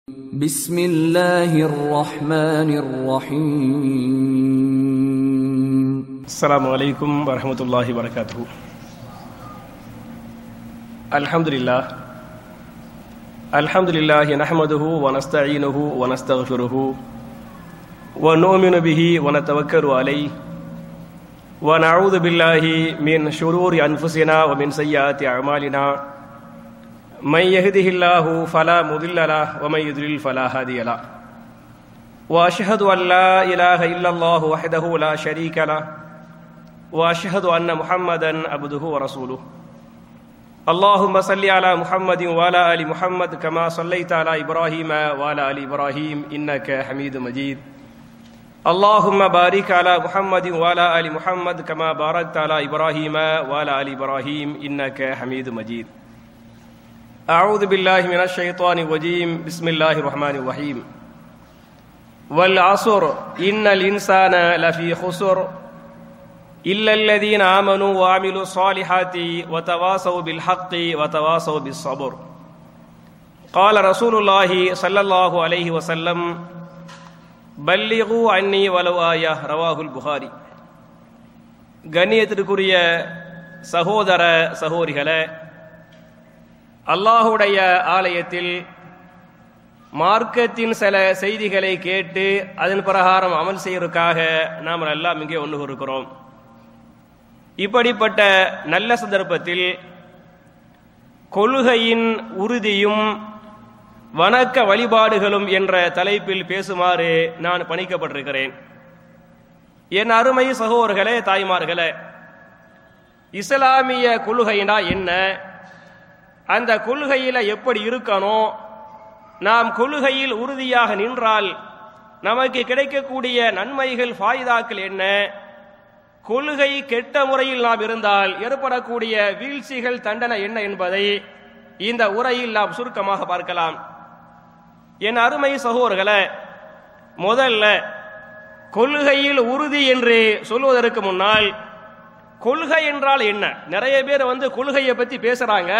بسم الله الرحمن الرحيم. السلام عليكم ورحمة الله وبركاته. الحمد لله نحمده ونستعينه ونستغفره ونؤمن به ونتوكل عليه ونعوذ بالله من شرور أنفسنا ومن سيئات أعمالنا من يهده الله فلا مضل له ومن يضلل فلا هادي له وأشهد أن لا إله إلا الله وحده لا شريك له وأشهد أن محمدا عبده ورسوله. اللهم صل على محمد وعلى آل محمد كما صليت على إبراهيم وعلى آل إبراهيم إنك حميد مجيد. اللهم بارك على محمد وعلى آل محمد كما باركت على إبراهيم وعلى آل إبراهيم إنك حميد مجيد. أعوذ بالله من الشيطان الرجيم. بسم الله الرحمن الرحيم. والعصر إن الإنسان لفي خسر إلا الذين آمنوا وعملوا الصالحات وتواصوا بالحق وتواصوا بالصبر. قال رسول الله صلى الله عليه وسلم بلغوا عني ولو آية. رواه البخاري. கண்ணியத்திற்குரிய சகோதர சகோதரிகளே, அல்லாஹுடைய ஆலயத்தில் மார்க்கத்தின் சில செய்திகளை கேட்டு அதன் பிரகாரம் அமல் செய்வதற்காக நாம் எல்லாம் இங்கே ஒன்று இருக்கிறோம். இப்படிப்பட்ட நல்ல சந்தர்ப்பத்தில் கொள்கையின் உறுதியும் வணக்க வழிபாடுகளும் என்ற தலைப்பில் பேசுமாறு நான் பணிக்கப்பட்டிருக்கிறேன். என் அருமை சகோதரர்களே, தாய்மார்களே, இஸ்லாமிய கொள்கைனா என்ன, அந்த கொள்கையில எப்படி இருக்கணும், நாம் கொள்கையில் உறுதியாக நின்றால் நமக்கு கிடைக்கக்கூடிய நன்மைகள் ஃபாயிதாக்கள் என்ன, கொள்கை கெட்ட முறையில் நாம் இருந்தால் ஏற்படக்கூடிய வீழ்ச்சிகள் தண்டனை என்ன என்பதை இந்த உரையில் நாம் சுருக்கமாக பார்க்கலாம். என் அருமை சகோதரர்களே, முதல்ல கொள்கையில் உறுதி என்று சொல்வதற்கு முன்னால் கொள்கை என்றால் என்ன? நிறைய பேர் கொள்கையை பத்தி பேசுறாங்க,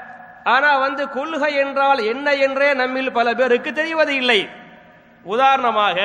ஆனா கொள்கை என்றால் என்ன என்றே நம்மில் பல பேருக்கு தெரிவது இல்லை. உதாரணமாக,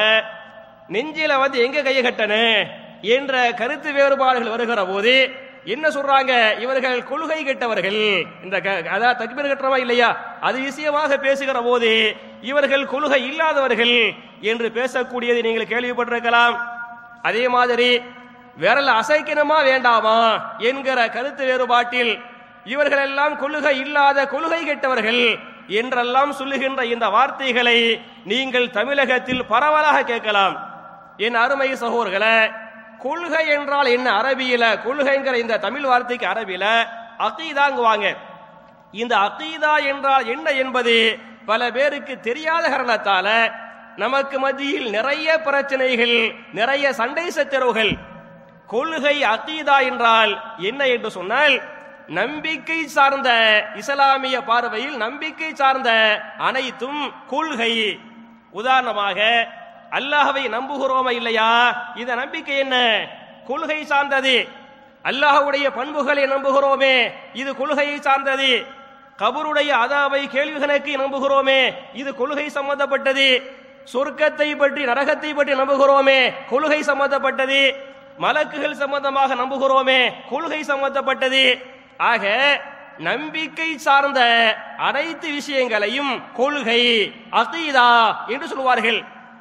நெஞ்சில எங்க கையை கட்டனே என்ற கருத்து வேறுபாடுகள் வருகிற போது என்ன சொல்றாங்க, இவர்கள் கொள்கை கெட்டவர்கள். இந்த அதாவது தக்பீர் கட்டுறவா இல்லையா, அது விஷயமாக பேசுகிற போது இவர்கள் கொள்கை இல்லாதவர்கள் என்று பேசக்கூடியது நீங்கள் கேள்விப்பட்டிருக்கலாம். அதே மாதிரி விரல் அசைக்கணுமா வேண்டாமா என்கிற கருத்து வேறுபாட்டில் இவர்கள் எல்லாம் கொள்கை இல்லாத கொள்கை கெட்டவர்கள் என்றெல்லாம் சொல்லுகின்ற இந்த வார்த்தைகளை நீங்கள் தமிழகத்தில் பரவலாக கேட்கலாம். என் அருமை சகோதரர்களே, கொள்கை என்றால் என்ன? அரபியில கொள்கைங்கிற இந்த தமிழ் வார்த்தைக்கு அரபியில அகீதாங்குவாங்க. இந்த அகீதா என்றால் என்ன என்பது பல பேருக்கு தெரியாத காரணத்தால நமக்கு மத்தியில் நிறைய பிரச்சனைகள், நிறைய சண்டை சச்சரவுகள். கொள்கை அகீதா என்றால் என்ன என்று சொன்னால், நம்பிக்கை சார்ந்த, இஸ்லாமிய பார்வையில் நம்பிக்கை சார்ந்த அனைத்தும் கொள்கை. உதாரணமாக, அல்லாஹ்வை நம்புகிறோமா இல்லையா, இந்த நம்பிக்கை என்ன? கொள்கை சார்ந்தது. அல்லாஹ்வுடைய பண்புகளை நம்புகிறோமே, இது கொள்கையை சார்ந்தது. கபருடைய அதாவை கேள்வி கணக்கை நம்புகிறோமே, இது கொள்கை சம்பந்தப்பட்டது. சொர்க்கத்தை பற்றி நரகத்தை பற்றி நம்புகிறோமே, கொள்கை சம்பந்தப்பட்டது. மலக்குகள் சம்பந்தமாக நம்புகிறோமே, கொள்கை சம்பந்தப்பட்டது. ஆக நம்பிக்கை சார்ந்த அனைத்து விஷயங்களையும் கொள்கை அகீதா என்று சொல்வார்கள்.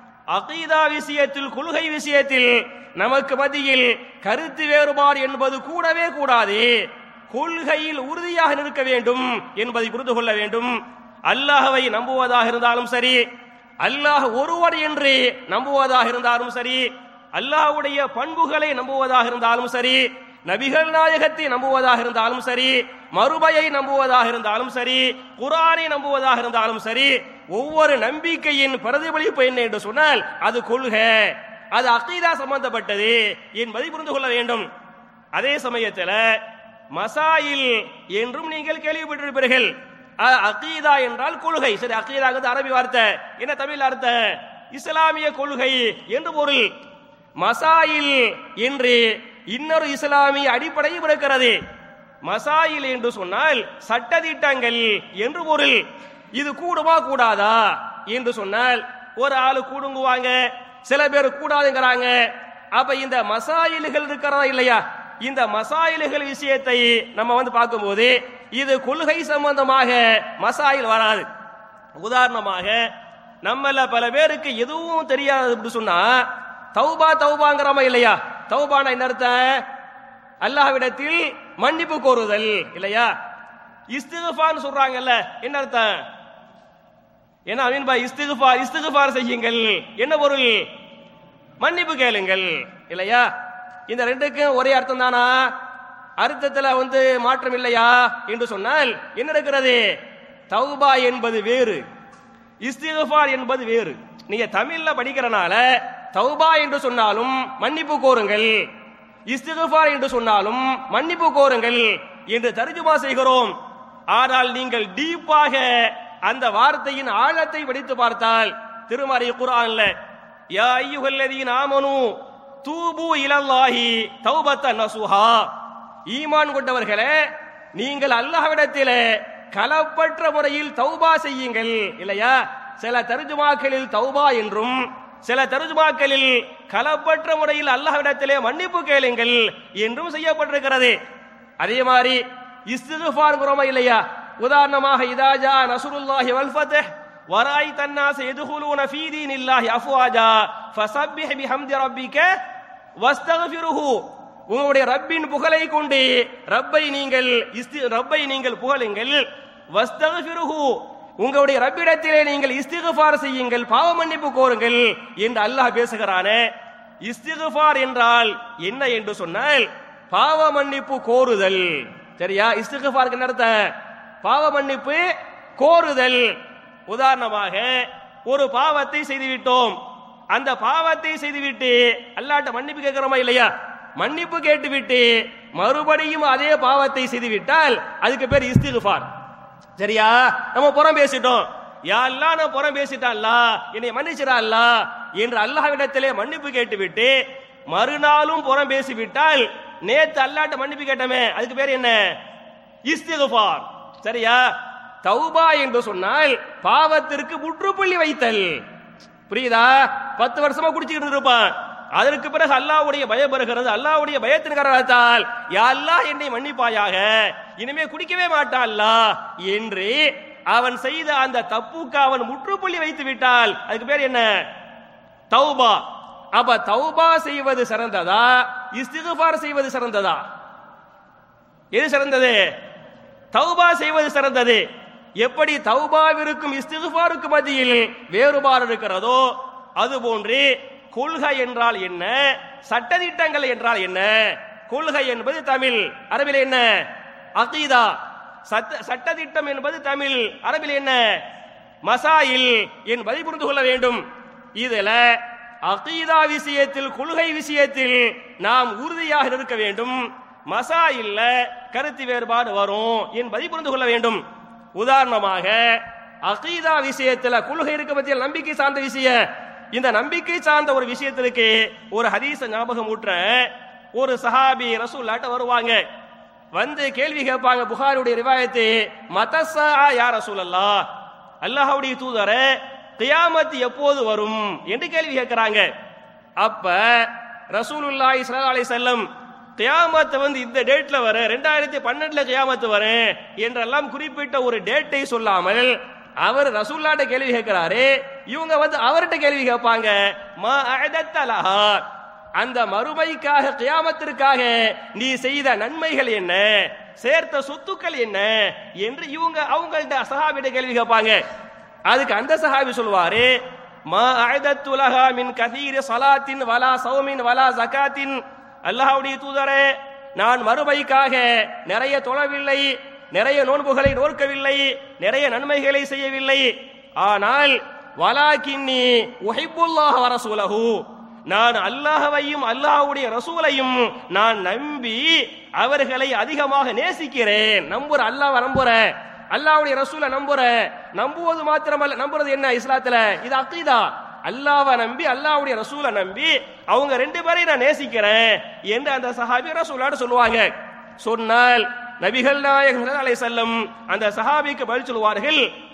அகீதா விஷயத்தில், கொள்கை விஷயத்தில் நமக்கு மத்தியில் கருத்து வேறுபாடு என்பது கூடவே கூடாது. கொள்கையில் உறுதியாக நிற்க வேண்டும் என்பதை புரிந்து கொள்ள வேண்டும். அல்லாஹ்வை நம்புவதாக இருந்தாலும் சரி, அல்லாஹ் ஒருவர் என்று நம்புவதாக இருந்தாலும் சரி, அல்லாஹ்வுடைய பண்புகளை நம்புவதாக இருந்தாலும் சரி, நபிகள் நாயகத்தை நம்புவதாக இருந்தாலும் சரி, மறுமையை நம்புவதாக இருந்தாலும் சரி, குர்ஆனை நம்புவதாக இருந்தாலும் சரி, ஒவ்வொரு நம்பிக்கையின் பிரதிபலிப்பு என்ன என்று சொன்னால் அது கொள்கை, அது அகீதா சம்பந்தப்பட்டது என்பதை புரிந்து கொள்ள வேண்டும். அதே சமயத்தில் மசாயில் என்றும் நீங்கள் கேள்விப்பட்டிருப்பீர்கள். அகீதா என்றால் கொள்கை. சரி, அகீதாங்கிறது அரபி வார்த்தை, என்ன தமிழ் அர்த்தம்? இஸ்லாமிய கொள்கை என்று பொருள். மசாயில் என்று இன்னொரு இஸ்லாமிய அடிப்படையும் இருக்கிறது. மசாயில் என்று சொன்னால் சட்டதிட்டங்கள் என்று பொருள். இது கூடுமா கூடாதா? என்று சொன்னால் ஒரு ஆளு கூடுங்குவாங்க, சில பேர் கூடாதுங்கிறாங்க. அப்ப இந்த மசாயில்கள் இருக்கிறதா இல்லையா, இந்த மசாயில்கள் விஷயத்தை நம்ம பார்க்கும்போது இது கொள்கை சம்பந்தமாக மசாயில் வராது. உதாரணமாக நம்மள பல பேருக்கு எதுவும் தெரியாது அப்படி சொன்னா தௌபா தௌபாங்கிறோமா இல்லையா? தௌபானா என்ன அர்த்தம்? அல்லாஹ்விடத்தில் மன்னிப்பு கோருதல் இல்லையா? இஸ்திக்ஃபார் சொல்றாங்கல்ல, என்ன அர்த்தம்? என்ன அமீன் பாய், இஸ்திக்ஃபார் செய்யுங்கள், என்ன பொருள்? மன்னிப்பு கேளுங்கள் இல்லையா? இந்த ரெண்டுக்கும் ஒரே அர்த்தம் தானா? அர்த்தத்துல மாற்றம் இல்லையா என்று சொன்னால் என்ன இருக்கிறது? தௌபா என்பது வேறு, இஸ்திக்ஃபார் என்பது வேறு. நீங்க தமிழ்ல படிக்கிறனால தௌபா என்று சொன்னாலும் மன்னிப்பு கோருங்கள், இஸ்திக்ஃபார் என்று சொன்னாலும் மன்னிப்பு கோருங்கள் என்று தர்ஜுமா செய்கிறோம். ஆனால் நீங்கள் டீப்பாக அந்த வார்த்தையின் ஆழத்தை படித்து பார்த்தால் திருமறை குர்ஆன்ல யா அய்யுஹல்லதீன ஆமனூ தூபு இலல்லாஹி தௌபத்தன் நஸூஹா, ஈமான் கொண்டவர்களே நீங்கள் அல்லாஹ்விடத்திலே கலப்பற்ற முறையில் தௌபா செய்யுங்கள் இல்லையா? சில தர்ஜுமாக்களில் தௌபா என்றும் சில தர்ஜுமாக்களில் கலப்பற்ற முறையில் அல்லாஹ்விடத்திலே மன்னிப்பு கேளுங்கள் என்றும் செய்யப்பட்டிருக்கிறது. அதே மாதிரி இஸ்திக்ஃபார் குறமா இல்லையா? உதாரணமாக இதா ஜா நஸ்ருல்லாஹி வல் ஃபத்ஹ் வராய்த அன்னாஸ யதுகுலூன ஃபீ தீனில்லாஹி அஃப்வாஜா ஃபஸப்பிஹ் பிஹம்தி ரப்பிக வஸ்தக்ஃபிருஹு, உங்களுடைய ரப்பின் புகழை கொண்டு ரப்பை நீங்கள் புகழுங்கள், வஸ்தக்ஃபிருஹு, உங்களுடைய ரப்பிடத்திலே நீங்கள் இஸ்திக்ஃபார் செய்யுங்கள், பாவ மன்னிப்பு கோருங்கள் என்று அல்லாஹ் பேசுகிறானே. இஸ்திக்ஃபார் என்றால் என்ன என்று சொன்னால் பாவ மன்னிப்பு கோருதல். சரியா? இஸ்திக்ஃபாருக்கு என்ன அர்த்தம்? பாவ மன்னிப்பு கோருதல். உதாரணமாக ஒரு பாவத்தை செய்துவிட்டோம், அந்த பாவத்தை செய்துவிட்டு அல்லாஹ்ட்ட மன்னிப்பு கேட்கிறோமா இல்லையா? மன்னிப்பு கேட்டுவிட்டு மறுபடியும் அதே பாவத்தை செய்துவிட்டால் அதுக்கு பேர் இஸ்திக்ஃபார். சரியா? நம்ம புறம் பேசிட்டோம், யா அல்லாஹ் நான் புறம் பேசிட்டேன் அல்லாஹ் என்னை மன்னிச்சிரா அல்லாஹ் என்று அல்லாஹ்விடத்திலே மன்னிப்பு கேட்டுவிட்டு மறுநாளும் புறம் பேசிவிட்டால் நேத்து அல்லாஹ்ட்ட மன்னிப்பு கேட்டமே அதுக்கு பேர் என்ன? இஸ்திக்ஃபார். சரியா? தௌபா என்று சொன்னால் பாவத்திற்கு முற்றுப்புள்ளி வைத்தல். புரியுதா? 10 வருஷமா குடிச்சிட்டு இருப்பான், அதற்கு பிறகு அல்லாஹ்வுடைய பயம் வருகிறது, அல்லாஹ்வுடைய பயத்தின் காரணத்தால் யா அல்லாஹ் என்னை மன்னிப்பாயாக, இனிமே குடிக்கவே மாட்டான் அல்லாஹ் என்று அவன் செய்த அந்த தப்புக்கு அவன் முற்றுப்புள்ளி வைத்து விட்டால் அதுக்கு பேர் என்ன? தௌபா. அப்ப தௌபா செய்வது சிறந்ததா இஸ்திக்ஃபார் செய்வது சிறந்ததா? எது சிறந்தது? தௌபா செய்வது சிறந்தது. எப்படி தௌபாவிற்கும் இஸ்திக்ஃபாருக்கும் மத்தியில் வேறுபாடு இருக்கிறதோ அதுபோன்று கொள்கை என்றால் என்ன, சட்டதிட்டங்கள் என்றால் என்ன? கொள்கை என்பது தமிழ், அரபில் என்ன? அகீதா. சட்டதிட்டம் என்பது தமிழ், அரபில் என்ன? மசாயில் என்பதை புரிந்து கொள்ள வேண்டும். இதுல அகீதா விஷயத்தில், கொள்கை விஷயத்தில் நாம் உறுதியாக இருக்க வேண்டும். மசாயில்ல கருத்து வேறுபாடு வரும் என்பதை புரிந்து கொள்ள வேண்டும். உதாரணமாக அகீதா விஷயத்தில் கொள்கை இருக்க பற்றிய நம்பிக்கை சார்ந்த விஷயம், இந்த நம்பிக்கை சார்ந்த ஒரு விஷயத்திற்கு ஒரு ஹதீஸ ஞாபகம் ஊற்ற ஒரு சஹாபி ரசூலுல்லாஹ்ட்ட வருவாங்க, வந்து கேள்வி கேட்பாங்க. புகாரியுடைய ரிவாயத்து, மதஸா யா ரசூலல்லாஹ், அல்லாஹ்வுடைய தூதரே கியாமத் எப்போது வரும் என்று கேள்வி கேட்கிறாங்க. அப்ப ரசூலுல்லாஹி ஸல்லல்லாஹு அலைஹி வஸல்லம் கியாமத் இந்த டேட்ல வர 2012 கியாமத் வரும் என்றெல்லாம் குறிப்பிட்ட ஒரு டேட்டை சொல்லாமல் அவர் ரசூலுல்லாஹ்ட்ட கேள்வி கேட்கிறாரு. இவங்க அவர்கிட்ட கேள்வி கேட்பாங்க, மா அஅதத்த லஹா, அந்த மறுமைக்காக கியாமத்திற்காக நீ செய்த நன்மைகள் என்ன, சேர்த்த சொத்துக்கள் என்ன என்று இவங்க அவங்கள்ட்ட சஹாபிட்ட கேள்வி கேட்பாங்க. அதுக்கு அந்த சஹாபி சொல்வாரு, மா அஅதத்து லஹா மின் கதீரி ஸலாத்தின் வலா ஸௌமின் வலா ஸகாத்தின், அல்லாஹ்வுடைய தூதரே நான் மறுமைக்காக நிறைய தொழவில்லை, நிறைய நோன்புகளை நோக்கவில்லை, நிறைய நன்மைகளை செய்யவில்லை, ஆனால் வலாகின்னி உஹிப்புல்லாஹ வ ரசூலஹு, நான் அல்லாஹ்வையும் அல்லாஹ்வுடைய ரசூலையும் நான் நம்பி அவர்களை அதிகமாக நேசிக்கிறேன். நம்புற அல்லாஹ்வை நம்புறேன், அல்லாஹ்வுடைய ரசூலை நம்புறேன். நம்புவது மாத்திரமல்ல, நம்புறது என்ன இஸ்லாத்துல? இது அகீதா. அல்லாஹ்வை நம்பி அல்லாஹ்வுடைய ரசூலை நம்பி அவங்க 2 பேரையும் நான் நேசிக்கிறேன் என்று அந்த சஹாபி ரசூலுல்லாஹ் சொல்லுவாங்க. சொன்னால் நபிகள் நாயகம் ஸல்லல்லாஹு அலைஹி வஸல்லம் அந்த சஹாபிக்கு பதில் சொல்வார்கள்,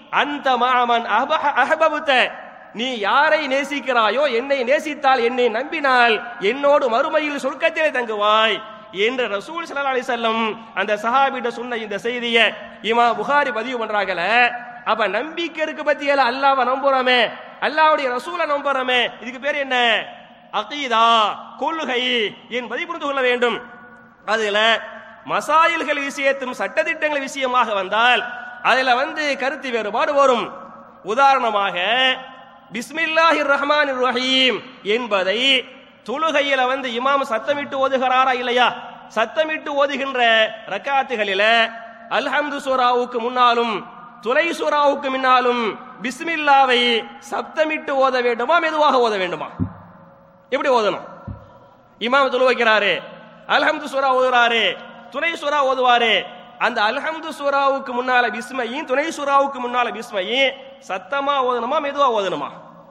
அந்த மாமன் அஹபபுத, நீ யாரை நேசிக்கிறாயோ, என்னை நேசித்தால், என்னை நம்பினால் என்னோடு மறுமையில் சொர்க்கத்திலே தங்குவாய் என்று ரசூல் ஸல்லல்லாஹு அலைஹி வஸல்லம் அந்த சஹாபிட்ட சொன்ன இந்த செய்தியை இமாம் புகாரி பதிவு பண்றாங்கல. அப்ப நம்பிக்கை இருக்கு பத்தியல, அல்லாஹ்வை நம்புறோமே, அல்லாஹ்வுடைய ரசூலை நம்புறோமே, இதுக்கு பேர் என்ன? அகீதா, கொள்கை என்பதை புரிந்து கொள்ள வேண்டும். அதுல மசாயில்கள் விஷயத்தும் சட்டதிட்டங்கள் விஷயமாக வந்தால் அதுல கருத்து வேறுபாடு வரும். உதாரணமாக பிஸ்மில்லாஹிர் ரஹ்மானிர் ரஹீம் என்பதை தொழுகையில இமாம் சத்தமிட்டு ஓதுகிறாரா இல்லையா? சத்தமிட்டு ஓதுகின்ற ரக்காத்துகளில அல்ஹம்து சூராவுக்கு முன்னாலும் துலை சூராவுக்கு முன்னாலும் பிஸ்மில்லாவை சப்தமிட்டு ஓத வேண்டுமா, மெதுவாக ஓத வேண்டுமா? எப்படி ஓதணும்? இமாம் தொழு வைக்கிறாரு, அல்ஹம்து சூரா ஓதுறாரு, துணை சூரா ஓதுவாரு. அந்த அல்ஹம்து சூராவுக்கு முன்னால பிஸ்மையும் துணை சூராவுக்கு முன்னால பிஸ்மையும் சத்தமா ஓதணுமா, மெதுவா ஓதணுமா?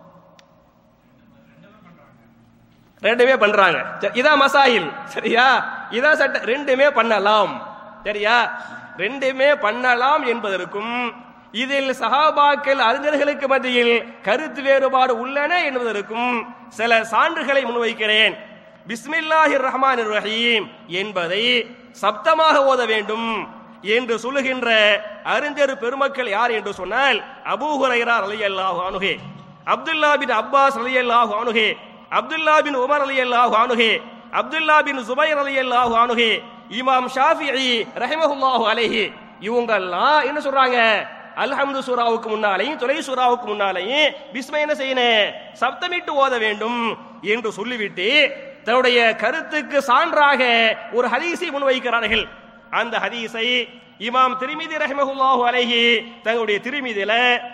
ரெண்டுமே பண்றாங்க. இதான் மசாயில், சரியா? இதான் சட்ட, ரெண்டுமே பண்ணலாம், சரியா? ரெண்டுமே பண்ணலாம் என்பதற்கும் இதில் சஹாபாக்கள் அறிஞர்களுக்கு மத்தியில் கருத்து வேறுபாடு உள்ளன என்பதற்கும் சில சான்றுகளை முன்வைக்கிறேன். பிஸ்மில்லாஹிர் ரஹ்மானிர் ரஹீம் என்பதை சப்தமாக ஓத வேண்டும் என்று சொல்லுகின்ற அறிஞர் பெருமக்கள் யார் என்று சொன்னால் அபூ ஹுரைரா ரலியல்லாஹு அன்ஹு, அப்துல்லா பின் அப்பாஸ் ரலியல்லாஹு அன்ஹு, அப்துல்லா பின் உமர் ரலியல்லாஹு அன்ஹு, அப்துல்லா பின் ஜுபைர் ரலியல்லாஹு அன்ஹு, இமாம் ஷாஃபிஈ ரஹிமஹுல்லாஹு அலைஹி, இவங்கெல்லாம் என்ன சொல்றாங்க? அல்ஹம்து சூராவுக்கு முன்னாலேயும் துலை சூராவுக்கு முன்னாலேயும் பிஸ்மை என்ன செய்யணும்? சப்தமிட்டு ஓத வேண்டும் என்று சொல்லிவிட்டு தன்னுடைய கருத்துக்கு சான்றாக ஒரு ஹதீஸை முன்வைக்கிறார்கள். அந்த ஹதீஸை இமாம் திர்மிதி ரஹிமஹுல்லாஹு அலைஹி தங்களுடைய திர்மிதில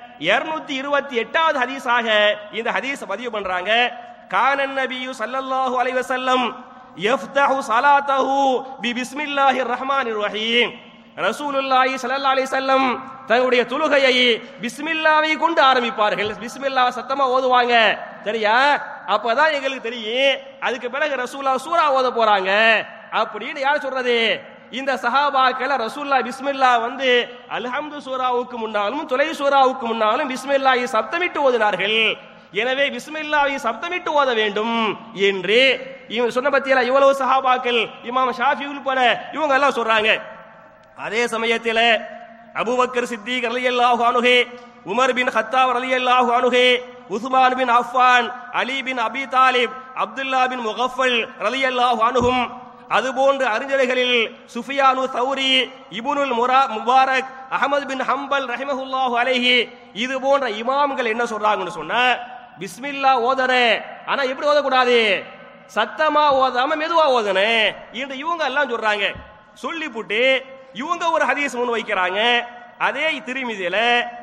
228வது ஹதீஸாக இந்த ஹதீஸ் பதிவு பண்றாங்க. கானன் நபியு ஸல்லல்லாஹு அலைஹி வஸல்லம் யஃப்தஹு ஸலாத்தஹு பி பிஸ்மில்லாஹிர் ரஹ்மானிர் ரஹீம். ரசூலுல்லாஹி ஸல்லல்லாஹு அலைஹி வஸல்லம் தங்களுடைய தொழுகையை பிஸ்மில்லாவை கொண்டு ஆரம்பிப்பார்கள். பிஸ்மில்லா சத்தமா ஓதுவாங்க, சரியா? அப்பதான் எங்களுக்கு தெரியும் அதுக்கு பிறகு ரசூலுல்லாஹ் சூரா ஓத போறாங்க அப்படின்னு யார் சொல்றது? இந்த சஹாபாக்கள் ரசூலுல்லாஹ் பிஸ்மில்லா அல்ஹம்து சூராவுக்கு முன்னாலும் துலை சூராவுக்கு முன்னாலும் பிஸ்மில்லாஹை சப்தமிட்டு ஓதினார்கள். எனவே பிஸ்மில்லாவை சப்தமிட்டு ஓத வேண்டும் என்று இவங்க சொன்ன பத்தியெல்லாம் இவ்வளவு சஹாபாக்கள், இமாம் ஷாஃபி உள்பட இவங்க எல்லாம் சொல்றாங்க. அதே சமயத்தில் அபூபக்கர் சித்திக் ரலியல்லாஹு அன்ஹு, உமர் பின் கத்தாப் ரலியல்லாஹு அன்ஹு, உஸ்மான் பின் அஃபான், அலி பின் அபி தாலிப், அப்துல்லா பின் முகஃபல் ரலியல்லாஹு அன்ஹும், அதுபோன்று அறிஞர்களில் சுஃபியானு தௌரி, இப்னுல் முபாரக், அஹமது பின் ஹம்பல் ரஹிமஹுல்லாஹு அலைஹி, இது போன்ற இமாம்கள் என்ன சொல்றாங்கன்னு சொன்னா, பிஸ்மில்லா ஓதறே, ஆனா எப்படி ஓதக்கூடாது? சத்தமா ஓதாம மெதுவா ஓதனே என்று இவங்க எல்லாம் சொல்றாங்க. சொல்லி போட்டு இவங்க ஒரு ஹதீஸ் முன் வைக்கிறாங்க. அதே திர்மிதியில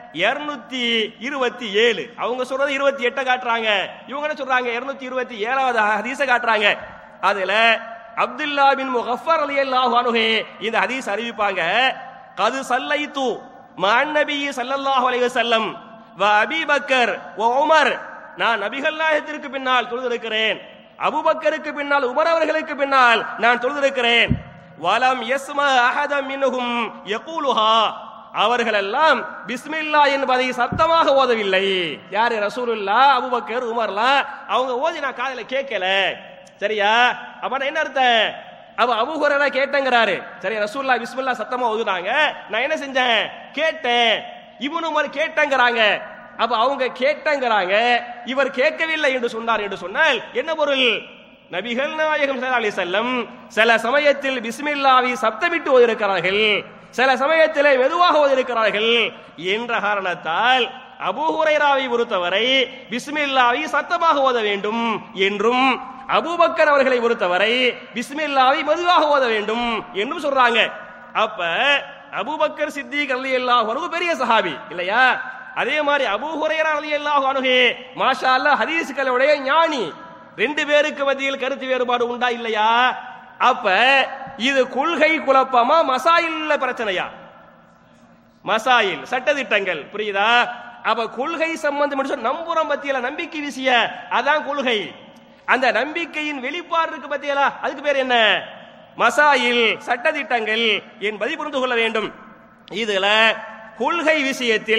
227, அவங்க சொல்றது 28 காட்டுறாங்க, இவங்க என்ன சொல்றாங்க? 227வது ஹதீஸை காட்டுறாங்க. அதுல அப்துல்லா பின் முகஃபர் ரலியல்லாஹு அன்ஹு இந்த ஹதீஸ் அறிவிப்பாங்க. கது சல்லைத்து மஅன் நபி ஸல்லல்லாஹு அலைஹி வஸல்லம் வ அபீ பக்கர் வ உமர், நான் நபிகள் நாயகத்திற்கு பின்னால் தொழுதிருக்கிறேன், அபூபக்கருக்கு பின்னால் உமர் அவர்களுக்கு பின்னால் நான் தொழுதிருக்கிறேன். வலம் யஸ்மா அஹதம் மின்ஹும் யகூலுஹா, அவர்கள் எல்லாம் பிஸ்மில்லா என்பதை சத்தமாக ஓதவில்லை. யாரு? ரசூலுல்லாஹ், அபூபக்கர், உமர்லாம் அவங்க ஓதி நான் காதுல கேட்கல, சரியா? அப்ப என்ன அர்த்தம்? அப்ப அபூ ஹுரைரா கேட்டங்கறாரு, சரி ரசூலுல்லாஹ் பிஸ்மில்லா சத்தமா ஓதுனாங்க, நான் என்ன செஞ்சேன்? கேட்டேன். இப்னு உமர் கேட்டங்கறாங்க, அப்ப அவங்க கேட்டங்கறாங்க, இவர் கேட்கவில்லை என்று சொன்னார் என்று சொன்னால் என்ன பொருள்? நபிகள் நாயகம் ஸல்லல்லாஹு அலைஹி வஸல்லம் சில சமயத்தில் பிஸ்மில்லாவை சப்தமிட்டு ஓதிருக்கிறார்கள், சில சமயத்திலே மெதுவாக ஓதிருக்கிறார்கள் என்ற காரணத்தால் அபூ ஹுரைராவை பொறுத்தவரை பிஸ்மில்லாவை சத்தமாக ஓத வேண்டும் என்றும், அபூபக்கர் அவர்களை பொறுத்தவரை பிஸ்மில்லாவை மெதுவாக ஓத வேண்டும் என்றும் சொல்றாங்க. அப்ப அபூபக்கர் சித்திக் ரலியல்லாஹு அன்ஹு பெரிய சஹாபி இல்லையா? அதே மாதிரி அபூ ஹுரைரா ரலியல்லாஹு அன்ஹு மாஷா அல்லாஹ் ஹதீஸ்களுடைய ஞானி. ரெண்டு பேருக்கு மத்தியில் கருத்து வேறுபாடு உண்டா இல்லையா? அப்ப இது கொள்கை குழப்பமா, மசாயில் பிரச்சனையா? மசாயில் சட்டதிட்டங்கள், புரியுதா? அப்ப கொள்கை சம்பந்தம் நம்புறம் பத்தியல, நம்பிக்கை விஷய, அதான் கொள்கை. அந்த நம்பிக்கையின் வெளிப்பாடு இருக்கு பத்தியலா, அதுக்கு பேர் என்ன? மசாயில் சட்டதிட்டங்கள் என்பதை புரிந்து கொள்ள வேண்டும். இதுல கொள்கை விஷயத்தில்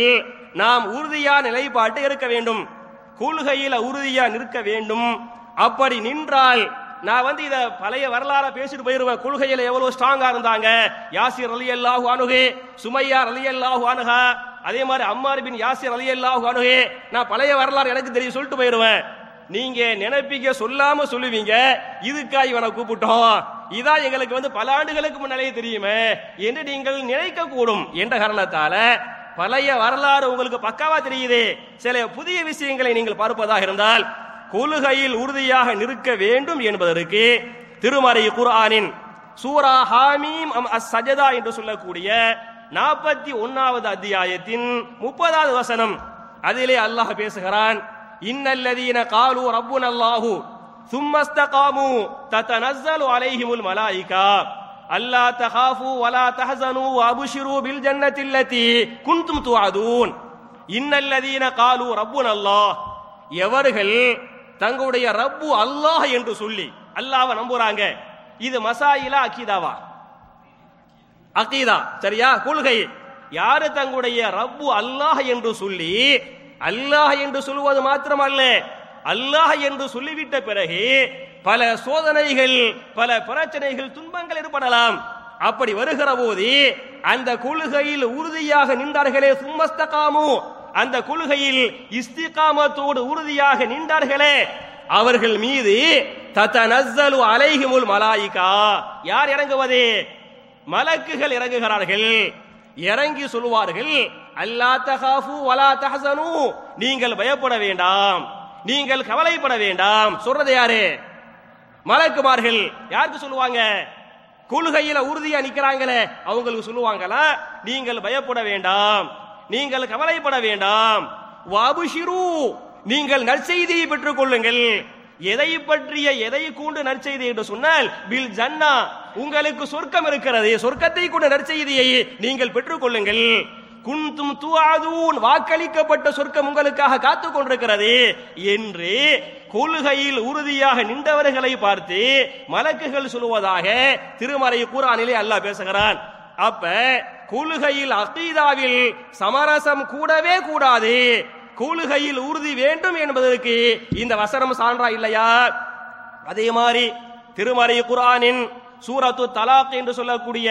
நாம் உறுதியான நிலைப்பாட்டு இருக்க வேண்டும், கொள்கையில உறுதியா நிற்க வேண்டும். அப்படி நின்றால் நான் இத பழைய வரலாற பேசிட்டு போயிருவேன். கொள்கையில எவ்வளவு ஸ்ட்ராங்கா இருந்தாங்க. யாசிர் ரலியல்லாஹு அன்ஹு, சுமையா ரலியல்லாஹு அன்ஹா, அதே மாதிரி அம்மார் பின் யாசிர் ரலியல்லாஹு அன்ஹு, நான் பழைய வரலாறு எனக்கு தெரியும் சொல்லிட்டு போயிருவேன். நீங்க நினைப்பீங்க, சொல்லாம சொல்லுவீங்க, இதுக்கா இவனை கூப்பிட்டோம், இதான் எங்களுக்கு பல ஆண்டுகளுக்கு முன்னாலே தெரியுமே என்று நீங்கள் நினைக்க கூடும் என்ற காரணத்தால பழைய வரலாறு உங்களுக்கு பக்காவா தெரியுது. சில புதிய விஷயங்களை நீங்கள் பார்ப்பதாக இருந்தால் கொள்கையில் உறுதியாக நிற்க வேண்டும் என்பதற்கு திருமறை குர்ஆனின் சூரா ஹாமீம் அஸ்-சஜதா என்று சொல்லக்கூடிய 41வது அத்தியாயத்தின் 30வது வசனம், அதிலே அல்லாஹ் பேசுகிறான், இன்னல்லதீன காலு ரப்புனல்லாஹு சும்ம இஸ்தகாமு ததனஸ்ஸலு அலைஹிமுல் மலாயிகா அல்லா தகாஃபு வலா தஹஸனு வஅப்ஷிரு பில் ஜன்னத்தி அல்லதி குன்தும் துஅதூன். இன்னல்லதீன காலு ரப்புனல்லாஹ், எவர்கள் தங்களுடைய ரப்பு அல்லாஹ் என்று சொல்லி அல்லாஹ்வை நம்புறாங்க. இது மசாயிலா அகீதாவா? அகீதா, சரியா? கொள்கை. யாரு தங்களுடைய ரப்பு அல்லாஹ் என்று சொல்லி, அல்லாஹ் என்று சொல்வது மாத்திரமல்ல, அல்லாஹ் என்று சொல்லிவிட்ட பிறகு பல சோதனைகள், பல பிரச்சனைகள், துன்பங்கள் ஏற்படலாம். அப்படி வருகிற போது அந்த கொள்கையில் உறுதியாக நின்றார்களே, சும்மஸ்தகாமு, அந்த கொள்கையில் இஸ்திகாமத்தோடு உறுதியாக நின்றார்களே, அவர்கள் மீது ததனஸ்ஸலு அலைஹிமுல் மலாயிகா, யார் இறங்குவது? மலக்குகள் இறங்குகிறார்கள். இறங்கி சொல்வார்கள், அல்லா தகாஃபு வலா தஹஸனு, நீங்கள் பயப்பட வேண்டாம், நீங்கள் கவலைப்பட வேண்டாம். சொல்றது யாரு? மலக்குமார்கள். யாருக்கு சொல்லுவாங்க? கொள்கையில உறுதியா நிக்கிறாங்களே அவங்களுக்கு சொல்லுவாங்களா, நீங்கள் பயப்பட வேண்டாம், நீங்கள் கவலைப்பட வேண்டாம். வஅப்ஷிரு, நீங்கள் நற்செய்தியை பெற்றுக் கொள்ளுங்கள். எதை பற்றிய, எதை கொண்டு நற்செய்தி என்று சொன்னால் பில் ஜன்னா, உங்களுக்கு சொர்க்கம் இருக்கிறது, சொர்க்கத்தை கொண்ட நற்செய்தியை நீங்கள் பெற்றுக் கொள்ளுங்கள். குன்தும் துஆதூன், வாக்களிக்கப்பட்ட சொர்க்கம் உங்களுக்காக காத்துக் கொண்டிருக்கிறது என்று கொள்கையில் உறுதியாக நின்றவர்களை பார்த்து மலக்குகள் சொல்வதாக திருமறை குர்ஆனிலே அல்லாஹ் பேசுகிறான். அப்ப கொள்கையில் அகீதாவில் சமரசம் கூடவே கூடாது, கொள்கையில் உறுதி வேண்டும் என்பதற்கு இந்த வசனம் சான்றா இல்லையா? அதே மாதிரி திருமறை குர்ஆனின் சூரத்து தலாக் என்று சொல்லக்கூடிய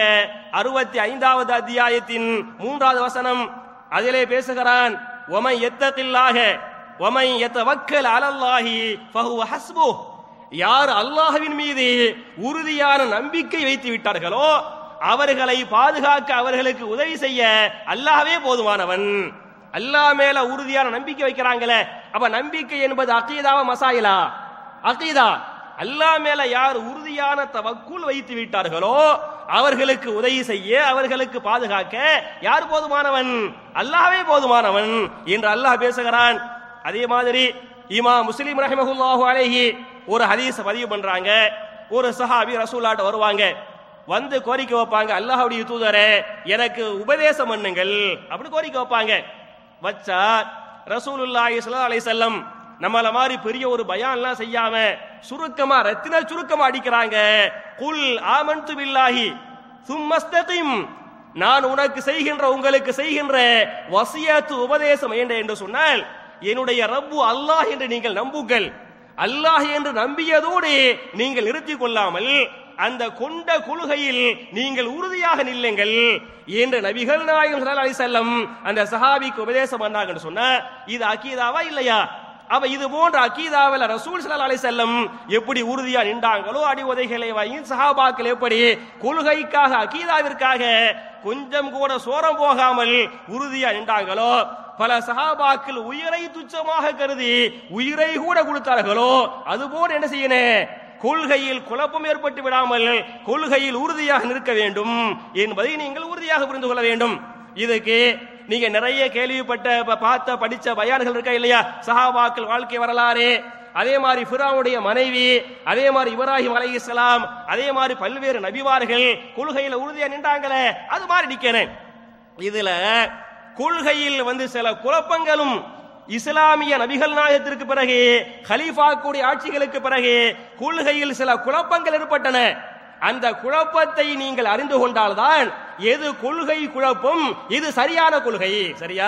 65வது அத்தியாயத்தின் 3வது வசனம், அதிலே பேசுகிறான், வமன் யத்தகில்லாஹ வமன் யதவக்கல் அலல்லாஹி ஃபஹுவ ஹஸ்புஹ், யார் அல்லாஹ்வின் மீது உறுதியான நம்பிக்கை வைத்து விட்டார்களோ அவர்களை பாதுகாக்க, அவர்களுக்கு உதவி செய்ய அல்லாஹ்வே போதுமானவன். அல்லாஹ் மேல உறுதியான நம்பிக்கை வைக்கிறாங்களே, அப்ப நம்பிக்கை என்பது அகீதாவா மசாயிலா? அகீதா. அல்லாஹ் மேல யார் உறுதியான தவக்குல் வைத்து விட்டார்களோ அவர்களுக்கு உதவி செய்ய, அவர்களுக்கு பாதுகாக்க யார் போதுமானவன்? அல்லாஹ்வே போதுமானவன் என்று அல்லாஹ் பேசுகிறான். அதே மாதிரி இமாம் முஸ்லிம் ரஹ்மத்துல்லாஹி அலைஹி ஒரு ஹதீஸ் பதிவு பண்றாங்க. ஒரு சஹாபி ரசூலுல்லாஹ் வருவாங்க, வந்து கோரிக்கை வைப்பாங்க, அல்லாஹ்வுடைய தூதரே எனக்கு உபதேசம் பண்ணுங்கள் அப்படி கோரிக்கை வைப்பாங்க. வச்சா ரசூலுல்லாஹி ஸல்லல்லாஹு அலைஹி வஸல்லம் நம்மள மாதிரி பெரிய ஒரு பயான்லாம் செய்யாம சுருக்கமா, ரத்தின சுருக்கமா அடிக்கிறாங்க. குல் ஆமன்து பில்லாஹி சும்மஸ்தகிம், நான் உனக்கு செய்கின்ற, உங்களுக்கு செய்கின்ற வசியத்து உபதேசம் என்ன என்று சொன்னால், என்னுடைய ரப்பு அல்லாஹ் என்று நீங்கள் நம்புங்கள். அல்லாஹ் என்று நம்பியதோடு நீங்கள் நிறுத்திக் கொள்ளாமல் அந்த கொண்ட கொள்கையில் நீங்கள் உறுதியாக நில்லுங்கள் என்று நபிகள் நாயகம் ஸல்லல்லாஹு அலைஹி வஸல்லம் அந்த சஹாபிக்கு உபதேசம் பண்ணாங்கன்னு சொன்னா இது அகீதாவா இல்லையா? அப்ப இது போன்ற அகீதாவில் ரசூல் ஸல்லல்லாஹு அலைஹி வஸல்லம் எப்படி உறுதியா நின்றாங்களோ, அடி உதைகளை வாங்கி சஹாபாக்கள் எப்படி கொள்கைக்காக, அகீதாவிற்காக கொஞ்சம் கூட சோரம் போகாமல் உறுதியா நின்றாங்களோ, பல சஹாபாக்கள் உயிரை துச்சமாக கருதி உயிரை கூட கொடுத்தார்களோ, அதுபோல் என்ன செய்யணும்? கொள்கையில் குழப்பம் ஏற்பட்டு விடாமல் கொள்கையில் உறுதியாக நிற்க வேண்டும் என்பதை நீங்கள் உறுதியாக புரிந்து கொள்ள வேண்டும். இதுக்கு நீங்க நிறைய கேள்விப்பட்ட, பார்த்த, படிச்ச பயான்கள் இருக்கா இல்லையா? சஹாபாக்கள் வாழ்க்கை வரலாறு, அதே மாதிரி ஃபிரௌனுடைய மனைவி, அதே மாதிரி இப்ராஹிம் அலைஹிஸ்ஸலாம், அதே மாதிரி பல்வேறு நபிமார்கள் கொள்கையில உறுதியா நின்றாங்களே, அது மாதிரி நிக்கிறேன். இதுல கொள்கையில் சில குழப்பங்களும் இஸ்லாமிய நபிகள் நாயகத்திற்கு பிறகு, கலீஃபாக்குடைய ஆட்சிகளுக்கு பிறகு கொள்கையில் சில குழப்பங்கள் ஏற்பட்டன. அந்த குழப்பத்தை நீங்கள் அறிந்து கொண்டால்தான் எது கொள்கை குழப்பம், இது சரியான கொள்கை. சரியா?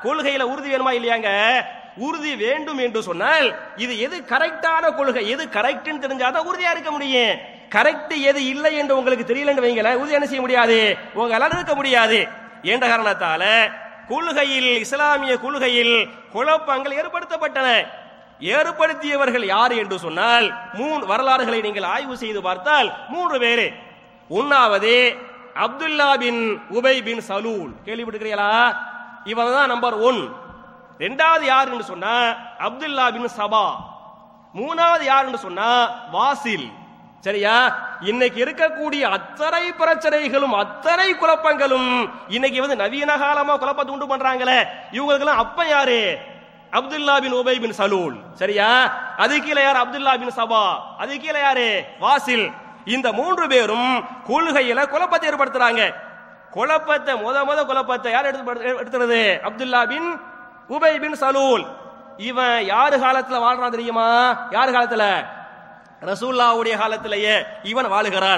கொள்கையில உறுதி வேணுமா இல்லையாங்க? உறுதி வேண்டும் என்று சொன்னால் இது எது கரெக்டான கொள்கை, எது கரெக்ட்னு தெரிஞ்சாதான் உறுதியா இருக்க முடியும். கரெக்ட் எது இல்லை என்று உங்களுக்கு தெரியலன்னு வைங்களேன், உறுதி என்ன செய்ய முடியாது, உங்களால் இருக்க முடியாது. என்ற காரணத்தால கொள்கையில், இஸ்லாமிய கொள்கையில் குழப்பங்கள் ஏற்படுத்தப்பட்டன. ஏற்படுத்தியவர்கள் யார் என்று சொன்னால் மூன்று வரலாறுகளை நீங்கள் ஆய்வு செய்து பார்த்தால் 3 பேரு. ஒன்னாவது அப்துல்லா பின் உபை பின் சலூல், கேள்விப்பட்டிருக்கிறீங்களா? இவன் தான் நம்பர் 1. இரண்டாவது யார் என்று சொன்னா அப்துல்லா பின் சபா. மூணாவது யார் என்று சொன்னா வாசில். சரியா? இன்னைக்கு இருக்கக்கூடிய அத்தனை பிரச்சனைகளும் அத்தனை குழப்பங்களும் இன்னைக்கு நவீன காலமா குழப்பத்தை உண்டு பண்றாங்களே, இவங்களுக்கு அப்ப யாரு? அப்துல்லா பின் உபை பின் சலூல். சரியா? அது கீழே யார்? அப்துல்லா பின் சபா. அது கீழே யாரு? வாசில். இந்த 3 பேரும் கொள்கையில குழப்பத்தை ஏற்படுத்துறாங்க. குழப்பத்தை முத குழப்பத்தை யார் எடுத்துறது? அப்துல்லா பின் உபை பின் சலூல். இவன் யாரு காலத்துல வாழ்றான் தெரியுமா? யாரு காலத்துல? ரசூலுல்லாஹ்வுடைய காலத்திலேயே இவன் வாழுகிறான்.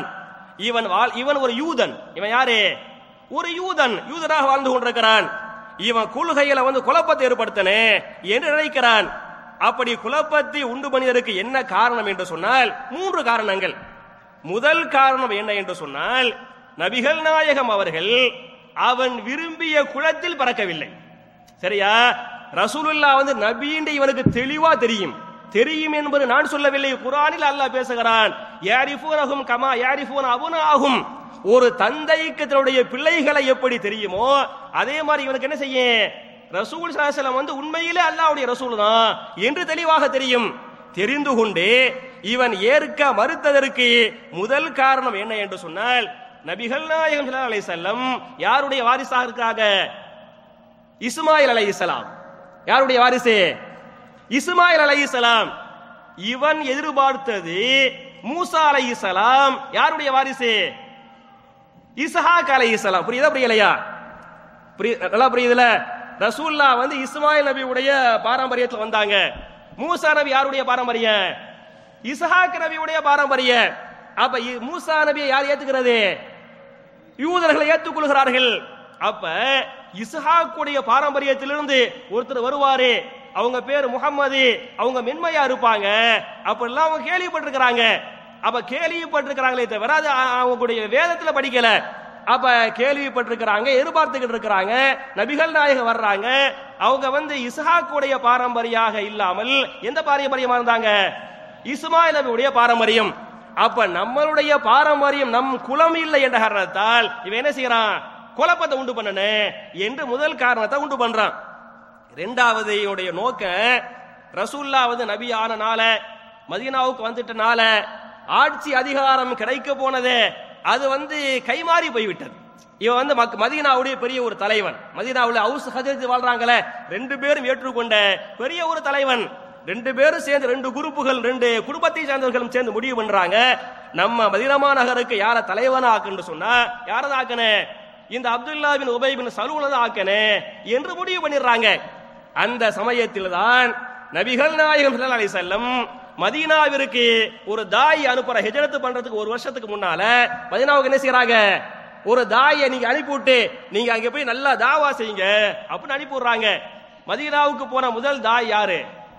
இவன் ஒரு யூதன். இவன் யாரு? ஒரு யூதனாக வாழ்ந்து கொண்டிருக்கிறான். இவன் கொள்கையில குழப்பத்தை ஏற்படுத்தனே என்று நினைக்கிறான். அப்படி குழப்பத்தை உண்டு பண்ணியதற்கு என்ன காரணம் என்று சொன்னால் 3 காரணங்கள். முதல் காரணம் என்ன என்று சொன்னால் நபிகள் நாயகம் அவர்கள் அவன் விரும்பிய குலத்தில் பிறக்கவில்லை. சரியா? ரசூலுல்லாஹ் நபியின் இவனுக்கு தெளிவா தெரியும் என்பது நான் சொல்லவில்லை, குர்ஆனில் அல்லாஹ் பேசுகிறான். யாரிஃபூனஹும் கமா யாரிஃபூன அபுனாஹும். ஒரு தந்தைக்கு தன்னுடைய பிள்ளைகளை எப்படி தெரியுமோ அதே மாதிரி இவனுக்கு என்ன செய்ய, ரசூல் ஸல்லல்லாஹு அலைஹி வஸல்லம் உண்மையிலே அல்லாஹ்வுடைய ரசூல் தான் என்று தெளிவாக தெரியும். தெரிந்து கொண்டு இவன் ஏற்க மறுத்ததற்கு முதல் காரணம் என்ன என்று சொன்னால் நபிகள் நாயகம் ஸல்லல்லாஹு அலைஹி வஸல்லம் யாருடைய வாரிசாக இருக்காங்க? இஸ்மாயில் அலைஹிஸ்ஸலாம். யாருடைய வாரிசு? இஸ்மாயில் அலைஹிஸ்ஸலாம். இவன் எதிர்பார்த்தது மூசா அலைஹிஸ்ஸலாம். யாருடைய வாரிசு? இஸ்ஹாக் அலைஹிஸ்ஸலாம். புரியலையா? நல்லா புரியுதுல? ரசூலுல்லாஹ் இஸ்மாயில் நபியுடைய பாரம்பரியத்தில் வந்தாங்க. மூசா நபி யாருடைய பாரம்பரியம்? இஸ்ஹாக் நபியுடைய பாரம்பரியம். அப்ப மூசா நபியை யார் ஏத்துக்கிறது? யூதர்களை ஏற்றுக்கொள்கிறார்கள். அப்ப இஸ்ஹாக்குடைய பாரம்பரியத்திலிருந்து ஒருத்தர் வருவாரு, அவங்க பேர் முகம்மது, அவங்க மென்மையா இருப்பாங்க அப்படிலாம் அவங்க கேள்விப்பட்டிருக்கிறாங்க. அப்ப கேள்விப்பட்டிருக்கிறாங்களே தவிர அது அவங்களுடைய வேதத்துல படிக்கல. அப்ப கேள்விப்பட்டிருக்கிறாங்க, எதிர்பார்த்துக்கிட்டு இருக்கிறாங்க. நபிகள் நாயகம் வர்றாங்க, அவங்க இஸ்ஹாக்குடைய பாரம்பரியாக இல்லாமல் எந்த பாரம்பரியமா இருந்தாங்க? இஸ்மாயில் நபியுடைய பாரம்பரியம். அப்ப நம்மளுடைய பாரம்பரியம் நம் குலம் இல்லை என்ற காரணத்தால் இவன் என்ன செய்யறான்? குழப்பத்தை உண்டு பண்ணனே என்று முதல் காரணத்தை உண்டு பண்றான். இரண்டாவது இவனுடைய நோக்க ரசூலுல்லாஹ் நபி ஆனனால மதீனாவுக்கு வந்துட்டனால ஆட்சி அதிகாரம் கிடைக்க போனதே அது கைமாறி போய்விட்டது. இவன் மதீனாவுடைய பெரிய ஒரு தலைவன். மதீனாவுல அவுஸ் ஹஜ்ரஜ் வாழ்றாங்களே, 2 பேரும் ஏற்றுக்கொண்ட பெரிய ஒரு தலைவன். 2 பேரும் சேர்ந்து 2 குரூப்புகள் 2 குடும்பத்தை சேர்ந்தவர்களும் சேர்ந்து முடிவு பண்றாங்க, நம்ம மதீனா நகருக்கு யார தலைவனா ஆக்குன்னு சொன்னா யாரதான் ஆக்கனே? இந்த அப்துல்லா பின் உபை பின் சலூல் தான் ஆக்கனே என்று முடிவு பண்ணிடுறாங்க. அந்த சமயத்தில் தான் நபிகள் நாயகம் ஸல்லல்லாஹு அலைஹி வஸல்லம் மதீனாவிற்கு ஒரு தாய் அனுப்புற, ஹிஜ்ரத் பண்றதுக்கு 1 வருஷத்துக்கு முன்னால மதீனாவுக்கு என்ன செய்யறாங்க? ஒரு தாயை நீங்க அனுப்பிவிட்டு நீங்க அங்க போய் நல்லா தாவா செய்யுங்க அப்படின்னு அனுப்பிடுறாங்க. மதீனாவுக்கு போன முதல் தாய் யாரு?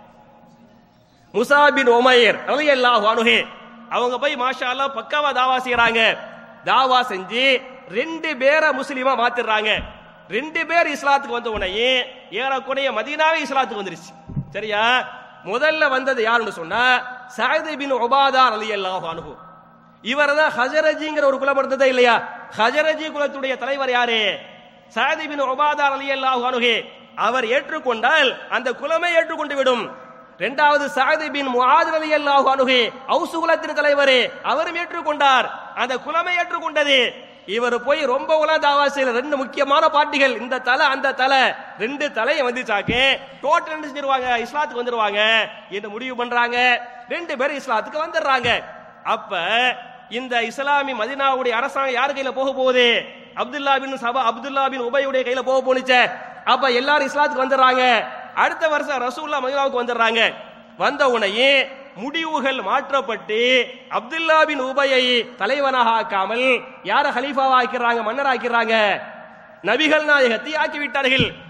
முஸாப் பின் உமைர் ரலியல்லாஹு அன்ஹு. அவங்க போய் மாஷா அல்லாஹ் பக்காவா தாவா செய்யறாங்க. தாவா செஞ்சு 2 பேரை முஸ்லிமா மாத்திடுறாங்க. 2 பேர் இஸ்லாத்துக்கு வந்த உடனே ஏறக்குறைய மதீனாவே இஸ்லாத்துக்கு வந்துருச்சு. சரியா? முதல்ல வந்தது யாருன்னு சொன்னா சஅத் பின் உபாதா ரலியல்லாஹு அன்ஹு. இவர் தான் ஹஜரஜிங்கிற ஒரு குலம் இருந்ததே இல்லையா? ஹஜரஜி குலத்துடைய தலைவர் யாரு? சஅத் பின் உபாதா ரலியல்லாஹு அன்ஹு. அவர் ஏற்றுக்கொண்டால் அந்த குலமே ஏற்றுக்கொண்டு விடும். இரண்டாவது சஅத் பின் முஆத் ரலியல்லாஹு அன்ஹு, அவுஸ் குலத்தின் தலைவர், அவரும் ஏற்றுக்கொண்டார், அந்த குலமே ஏற்றுக்கொண்டது. இவர் போய் ரொம்ப உலக தாவா செய்யல. 2 முக்கியமான பார்ட்டிகள், இந்த தலை அந்த தலை, 2 தலையை வந்துச்சாக்கே டோட்டல் என்ன செஞ்சிருவாங்க? இஸ்லாத்துக்கு வந்துருவாங்க என்று முடிவு பண்றாங்க. 2 பேரும் இஸ்லாத்துக்கு வந்துடுறாங்க. அப்ப இந்த இஸ்லாமி மதீனாவுடைய அரசாங்கம் யார் கையில போக போகுது? அப்துல்லா பின் சபா, அப்துல்லா பின் உபையுடைய கையில போக போனுச்சே. அப்ப எல்லாரும் இஸ்லாத்துக்கு வந்துடுறாங்க. அடுத்த வருஷம் ரசூலுல்லாஹ் மதீனாவுக்கு வந்துடுறாங்க. வந்த உடனே முடிவுகள் மாற்றப்பட்டு அப்துல்லா பின் உபையை தலைவனாக ஆக்காமல் யார ஹலீஃபாவா ஆக்கிறாங்க? மன்னர் ஆக்கிறாங்க. நபிகள் நாயகத்தை ஆக்கிவிட்டார்கள்.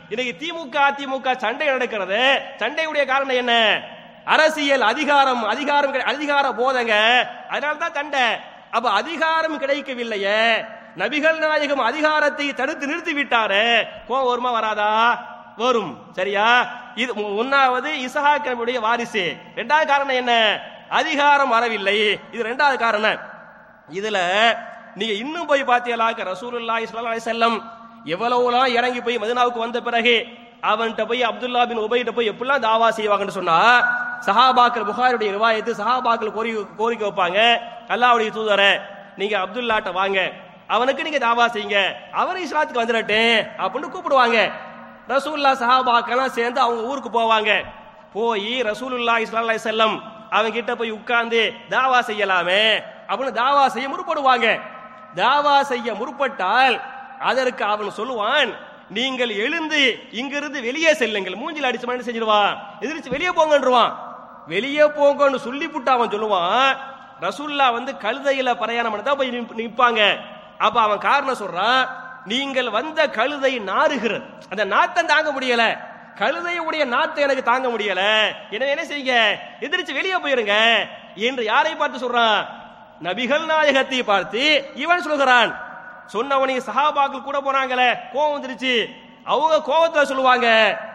இன்னைக்கு திமுக அதிமுக சண்டை நடக்கிறது. சண்டையுடைய காரணம் என்ன? அரசியல் அதிகாரம், அதிகார போதங்க. அதனால்தான் சண்டை. அப்ப அதிகாரம் கிடைக்கவில்லையே, நபிகள் நாயகம் அதிகாரத்தை தடுத்து நிறுத்தி விட்டாரு, கோவம் வருமா வராதா? வரும். சரியா? இது ஒன்னாவது இஸ்ஹாக் நபியுடைய வாரிசு. இரண்டாவது காரணம் என்ன? அதிகாரம் வரவில்லை. இது இரண்டாவது காரணம். இதுல நீங்க இன்னும் போய் பார்த்தீங்களாக்க ரசூலுல்லாஹி ஸல்லல்லாஹு அலைஹி வஸல்லம் எவ்வளவுலாம் இறங்கி போய் மதீனாவுக்கு வந்த பிறகு அவன்கிட்ட போய் அப்துல்லா பின் உபைட்ட போய் எப்படிலாம் தாவா செய்வாங்கன்னு சொன்னா, சஹாபாக்கள், புகாரியுடைய ரிவாயத்து, சஹாபாக்கள் கோரிக்கை வைப்பாங்க, அல்லாஹ்வுடைய தூதரே நீங்க அப்துல்லாட்ட வாங்க, அவனுக்கு நீங்க தாவா செய்யுங்க, அவர் இஸ்லாத்துக்கு வந்துடட்டேன் அப்படின்னு கூப்பிடுவாங்க. ரசூலுல்லாஹ் சஹாபாக்கெல்லாம் சேர்ந்து அவங்க ஊருக்கு போவாங்க. போய் ரசூலுல்லாஹி ஸல்லல்லாஹு அலைஹி வஸல்லம் அவங்க கிட்ட போய் உட்கார்ந்து தாவா செய்யலாமே அப்படின்னு தாவா செய்ய முற்படுவாங்க. தாவா செய்ய முற்பட்டால் அதற்கு அவன் சொல்லுவான், நீங்கள் எழுந்து இங்கிருந்து வெளியே செல்லுங்கள். மூஞ்சில அடிச்ச மாதிரி செஞ்சிருவான், எதிர்த்து வெளியே போங்கன்றுவான். வெளியே போங்கன்னு சொல்லி புட்டு அவன் சொல்லுவான், ரசூலுல்லாஹ் கழுதையில பிரயாணம் பண்ணதா போய் நிற்பாங்க. அப்ப அவன் காரணம் சொல்றான், நீங்கள் வந்த கழுதை நாறுகிறது, அந்த நாத்தம் தாங்க முடியல, கழுதையுடைய நாத்தை எனக்கு தாங்க முடியல, எனவே என்ன செய்யுங்க, எதிர்த்து வெளியே போயிருங்க என்று யாரை பார்த்து சொல்றான்? நபிகள் நாயகத்தை பார்த்து இவன் சொல்கிறான். சொன்னவனே சஹாபாக்கள் கூட போனாங்களே, கோவம் வந்துருச்சு. அவங்க கோவத்துல சொல்லுவாங்க,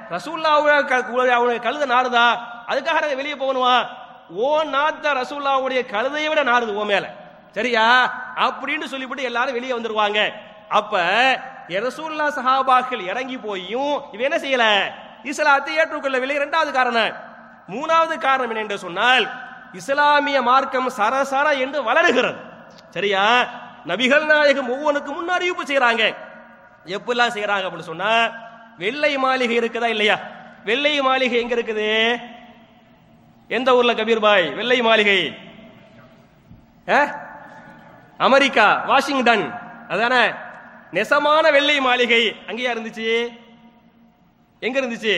ரசூலுல்லாஹ்வுடைய கழுதை நாறுதா, அதுக்காக நாங்க வெளியே போகணுமா? ஓ நாத்த ரசூலுல்லாஹ்வுடைய கழுதையை விட நாறுது ஓ மேல, சரியா? அப்படின்னு சொல்லிவிட்டு எல்லாரும் வெளியே வந்துருவாங்க. அப்ப ரசூலுல்லாஹ் சஹாபாக்கள் இறங்கி போயும் இவன் என்ன செய்யல, இஸ்லாத்தை ஏற்றுக்கொள்ளவில்லை. இரண்டாவது காரணம். மூணாவது காரணம் என்ன என்று சொன்னால், இஸ்லாமிய மார்க்கம் சரசர என்று வளருகிறது. சரியா? நபிகள் நாயகம் ஒவ்வொன்றுக்கு முன் அறிவிப்பு செய்யறாங்க. எப்பெல்லாம் செய்யறாங்க அப்படின்னு சொன்னா, வெள்ளை மாளிகை இருக்குதா இல்லையா? வெள்ளை மாளிகை எங்க இருக்குது? எந்த ஊர்ல கபீர் பாய் வெள்ளை மாளிகை? அமெரிக்கா, வாஷிங்டன், அதானே நெசமான வெள்ளை மாளிகை. அங்கேயா இருந்துச்சு? எங்க இருந்துச்சு?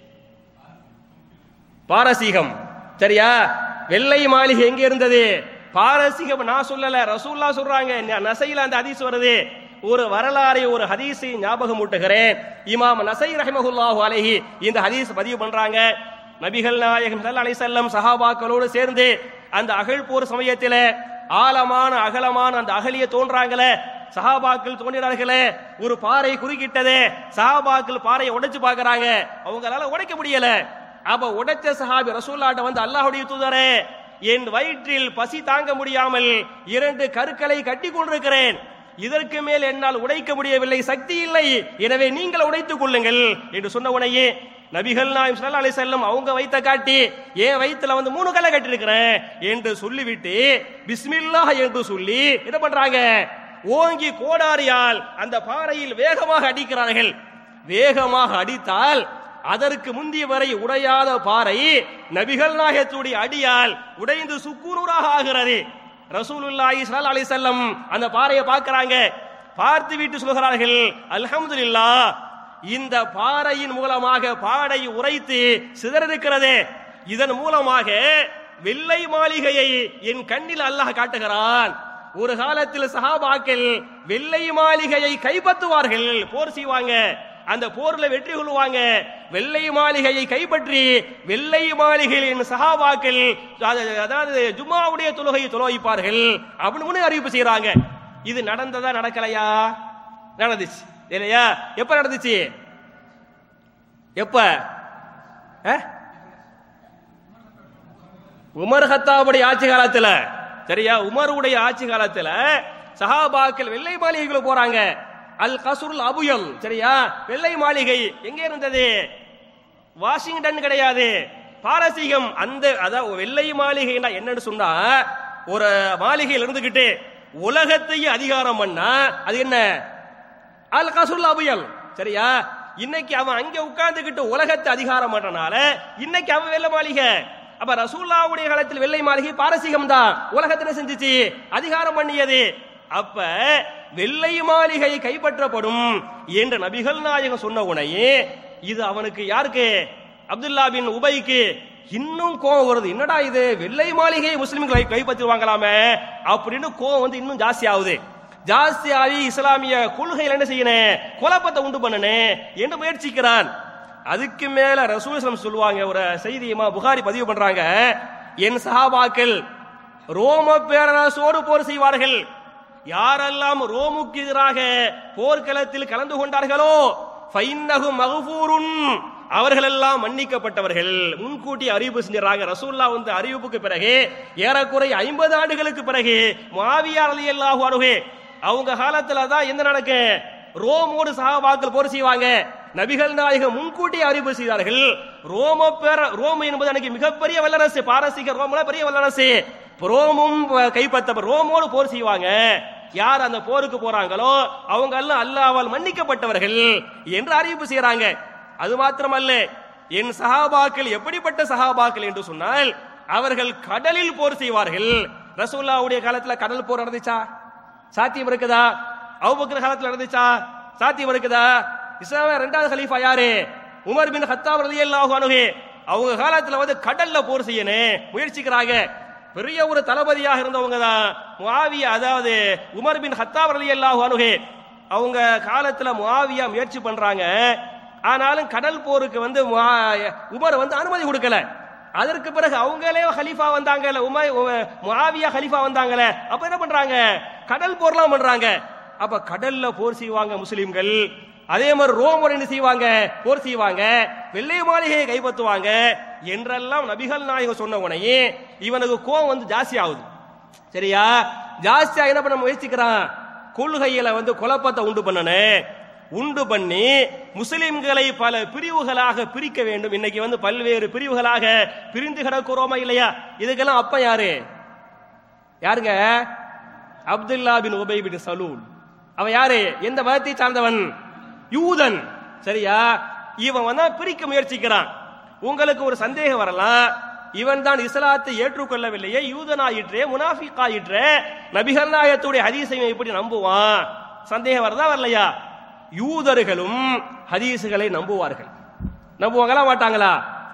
பாரசீகம். சரியா? வெள்ளை மாளிகை எங்க இருந்தது? பாரசீகம். நான் சொல்லல, ரசூலுல்லாஹ் சொல்றாங்க. நசையில அந்த ஹதீஸ் வருது. ஒரு வரலாறை, ஒரு ஹதீஸை ஞாபகம் ஊட்டுகிறேன். இமாம் நசை ரஹிமஹுல்லாஹு அலைஹி இந்த ஹதீஸ் பதிவு பண்றாங்க. நபிகள் நாயகம் ஸல்லல்லாஹு அலைஹி வஸல்லம் சஹாபாக்களோடு சேர்ந்து அந்த அகழ் போர் சமயத்திலே ஆழமான அகலமான அந்த அகலிய தோன்றாங்களே, சஹாபாக்கள் தோன்றினார்களே, ஒரு பாறை குறுக்கிட்டதே, சஹாபாக்கள் பாறையை உடைச்சு பார்க்கறாங்க, அவங்களால உடைக்க முடியல. அப்ப உடைச்ச சஹாபி ரசூலுல்லாஹ்ட்ட அல்லாஹ்வுடைய தூதரே, என் வயிற்றில் பசி தாங்க முடியாமல் 2 கற்களை கட்டி கொண்டிருக்கிறேன், இதற்கு மேல் என்னால் உடைக்க முடியவில்லை, சக்தி இல்லை, எனவே நீங்கள் உடைத்துக் கொள்ளுங்கள் என்று சொன்ன உடனே நபிகள் நாயகம் ஸல்லல்லாஹு அலைஹி வஸல்லம் அவங்க வயித்தை காட்டி, என் வயித்துல 3 கல்லை கட்டி இருக்கிறேன் என்று சொல்லிவிட்டு பிஸ்மில்லாஹ் என்று சொல்லி என்ன பண்றாங்க, ஓங்கி கோடாரியால் அந்த பாறையில் வேகமாக அடிக்கிறார்கள். வேகமாக அடித்தால் அதற்கு முந்திய வரை உடையாத பாறை நபிகள் நாயகத்துடைய அடியால் உடைந்து சுக்குநூறாக ஆகிறது. ரசூலுல்லாஹி ஸல்லல்லாஹு அலைஹி வஸல்லம் அந்த பாறையை பார்க்கறாங்க. பார்த்து விட்டு சொல்கிறார்கள், அல்ஹம்துலில்லாஹ், இந்த பாறையின் மூலமாக பாடை உரைத்து சிதறிருக்கிறது, இதன் மூலமாக வெள்ளை மாளிகையை என் கண்ணில் அல்லாஹ் காட்டுகிறான். ஒரு காலத்தில் சஹாபாக்கள் வெள்ளை மாளிகையை கைப்பற்றுவார்கள், போர் செய்வாங்க, அந்த போர்ல வெற்றி கொள்வாங்க. வெள்ளை மாளிகையை கைப்பற்றி வெள்ளை மாளிகையின் சஹாபாக்கள் அதாவது ஜும்மாவுடைய தொழுகையை தொழுவிப்பார்கள் அப்படின்னு அறிவிப்பு செய்யறாங்க. இது நடந்ததா நடக்கலையா? நடந்துச்சு இல்லையா? எப்ப நடந்துச்சு? எப்ப? உமர் கத்தாபுடைய ஆட்சி காலத்துல. சரியா? உமருடைய ஆட்சி காலத்துல சஹாபாக்கள் வெள்ளை மாளிகைக்குள்ள போறாங்க. அல் கசுருல் அபுயல். சரியா? வெள்ளை மாளிகை எங்க இருந்தது? வாஷிங்டன் கிடையாது, பாரசீகம். அந்த அதாவது வெள்ளை மாளிகை என்னன்னு சொன்னா, ஒரு மாளிகையில் இருந்துகிட்டு உலகத்தையும் அதிகாரம் பண்ணா அது என்ன? அல் கசுருல் அபுயல். சரியா? இன்னைக்கு அவன் அங்க உட்கார்ந்துகிட்டு உலகத்தை அதிகாரம் பண்றனால இன்னைக்கு அவன் வெள்ளை மாளிகை. அப்ப ரசூலுல்லாஹ்வுடைய காலத்தில் வெள்ளை மாளிகை பாரசீகம் தான் உலகத்துல செஞ்சுச்சு, அதிகாரம் பண்ணியது. அப்ப வெள்ளை மாளிகை கைப்பற்றப்படும் என்று நபிகள் நாயகம் சொன்ன உடனே இது அவனுக்கு, யாருக்கு? அப்துல்லா பின் உபைக்கு இன்னும் கோவம் வருது. என்னடா இது, வெள்ளை மாளிகை முஸ்லிம்களை கைப்பற்றுவாங்களாமே அப்படின்னு கோவம் இன்னும் ஜாஸ்தி ஆகுது. ஜாஸ்தியாகி இஸ்லாமிய கொள்கையில் என்ன செய்யணும், குழப்பத்தை உண்டு பண்ணணும் என்று முயற்சிக்கிறான். அதுக்கு மேல ரசூல் சொல்லுவாங்க, ஒரு செய்தியமா புகாரி பதிவு பண்றாங்க, என் சஹாபாக்கள் ரோம பேரரசோடு போர் செய்வார்கள். யாரெல்லாம் ரோமுக்கு எதிராக போர்க்களத்தில் கலந்து கொண்டார்களோ ஃபைன்னஹும் மக்ஃபூருன், அவர்கள் எல்லாம் மன்னிக்கப்பட்டவர்கள். முன்கூட்டி அறிவிப்பு செஞ்சாங்க. ரசூல்லா அறிவிப்புக்கு பிறகு ஏறக்குறை 50 ஆண்டுகளுக்கு பிறகு முஆவியா ரலியல்லாஹு அன்ஹு அவங்க காலத்துல தான் என்ன நடக்கும், ரோமோடு சஹாபாக்கள் போர் செய்வாங்க. நபிகள் நாயகம் முன்கூட்டி அறிவிப்பு செய்தார்கள். ரோம் என்பது அன்னைக்கு மிகப்பெரிய வல்லரசு, பாரசீக ரோம்ல பெரிய வல்லரசு. ரோமும் கைப்பற்ற ரோமோடு போர் செய்வாங்க. யார் அந்த போருக்கு போறாங்களோ அவங்க எல்லாம் அல்லாஹ்வால் மன்னிக்கப்பட்டவர்கள் என்று அறிவிப்பு செய்யறாங்க. அது மாத்திரமல்ல, என் சஹாபாக்கள் எப்படிப்பட்ட சஹாபாக்கள் என்று சொன்னால் அவர்கள் கடலில் போர் செய்வார்கள். ரசூலுல்லாஹ்வுடைய காலத்துல கடல் போர் நடந்துச்சா? சாத்தியம் இருக்குதா? அபூபக்கர் காலத்துல நடந்துச்சா? சாத்தியம் இருக்குதா? இஸ்லாமிய 2வது கலீஃபா யாரு? உமர் பின் கத்தாப் ரலியல்லாஹு அன்ஹு. அவங்க காலத்துல கடல்ல போர் செய்யணும் முயற்சிக்கிறாங்க. பெரிய ஒரு தளபதியாக இருந்தவங்க தான் முஆவியா, அதாவது உமர் பின் கத்தாப் ரலியல்லாஹு அன்ஹு. அவங்க காலத்துல முஆவியா முயற்சி பண்றாங்க. ஆனாலும் கடல் போருக்கு உமர் அனுமதி கொடுக்கல. அதற்கு பிறகு அவங்களே கலீஃபா வந்தாங்கல, முஆவியா கலீஃபா வந்தாங்கல, அப்ப என்ன பண்றாங்க, கடல் போர்லாம் பண்றாங்க. அப்ப கடல்ல போர் செய்வாங்க முஸ்லிம்கள். அதே மாதிரி ரோமர் என்ன செய்வாங்க, போர் செய்வாங்க, வெள்ளை மாளிகையை கைப்பற்றுவாங்க என்றெல்லாம் நபிகள் நாயகம் சொன்ன உடனே இவனுக்கு கோவம் ஜாஸ்தி ஆகுது. சரியா? ஜாஸ்தியா என்ன பண்ண முயற்சிக்கிறான், கொள்கையில குழப்பத்தை உண்டு பண்ணி முஸ்லிம்களை பல பிரிவுகளாக பிரிக்க வேண்டும். இன்னைக்கு பல்வேறு பிரிவுகளாக பிரிந்து கிடக்கிறோமா இல்லையா? இதுக்கெல்லாம் அப்ப யாருங்க? அப்துல்லா பின் உபை பின் சலூல். அவன் யாரு? எந்த மதத்தை சார்ந்தவன்? யூதன். சரியா? இவன் பிரிக்க முயற்சிக்கிறான். உங்களுக்கு ஒரு சந்தேகம் வரலாம், இவன் தான் இஸ்லாத்தை ஏற்றுக்கொள்ளவில்லையே, யூதனாயிற்றே, முனாஃபிக் ஆயிற்றே, நபிகள் நாயகத்துடைய ஹதீஸை எப்படி நம்புவான்? சந்தேகம் வரதா வரலையா? யூதர்களும் ஹதீஸுகளை நம்புவார்கள். நம்புவாங்களா மாட்டாங்களா?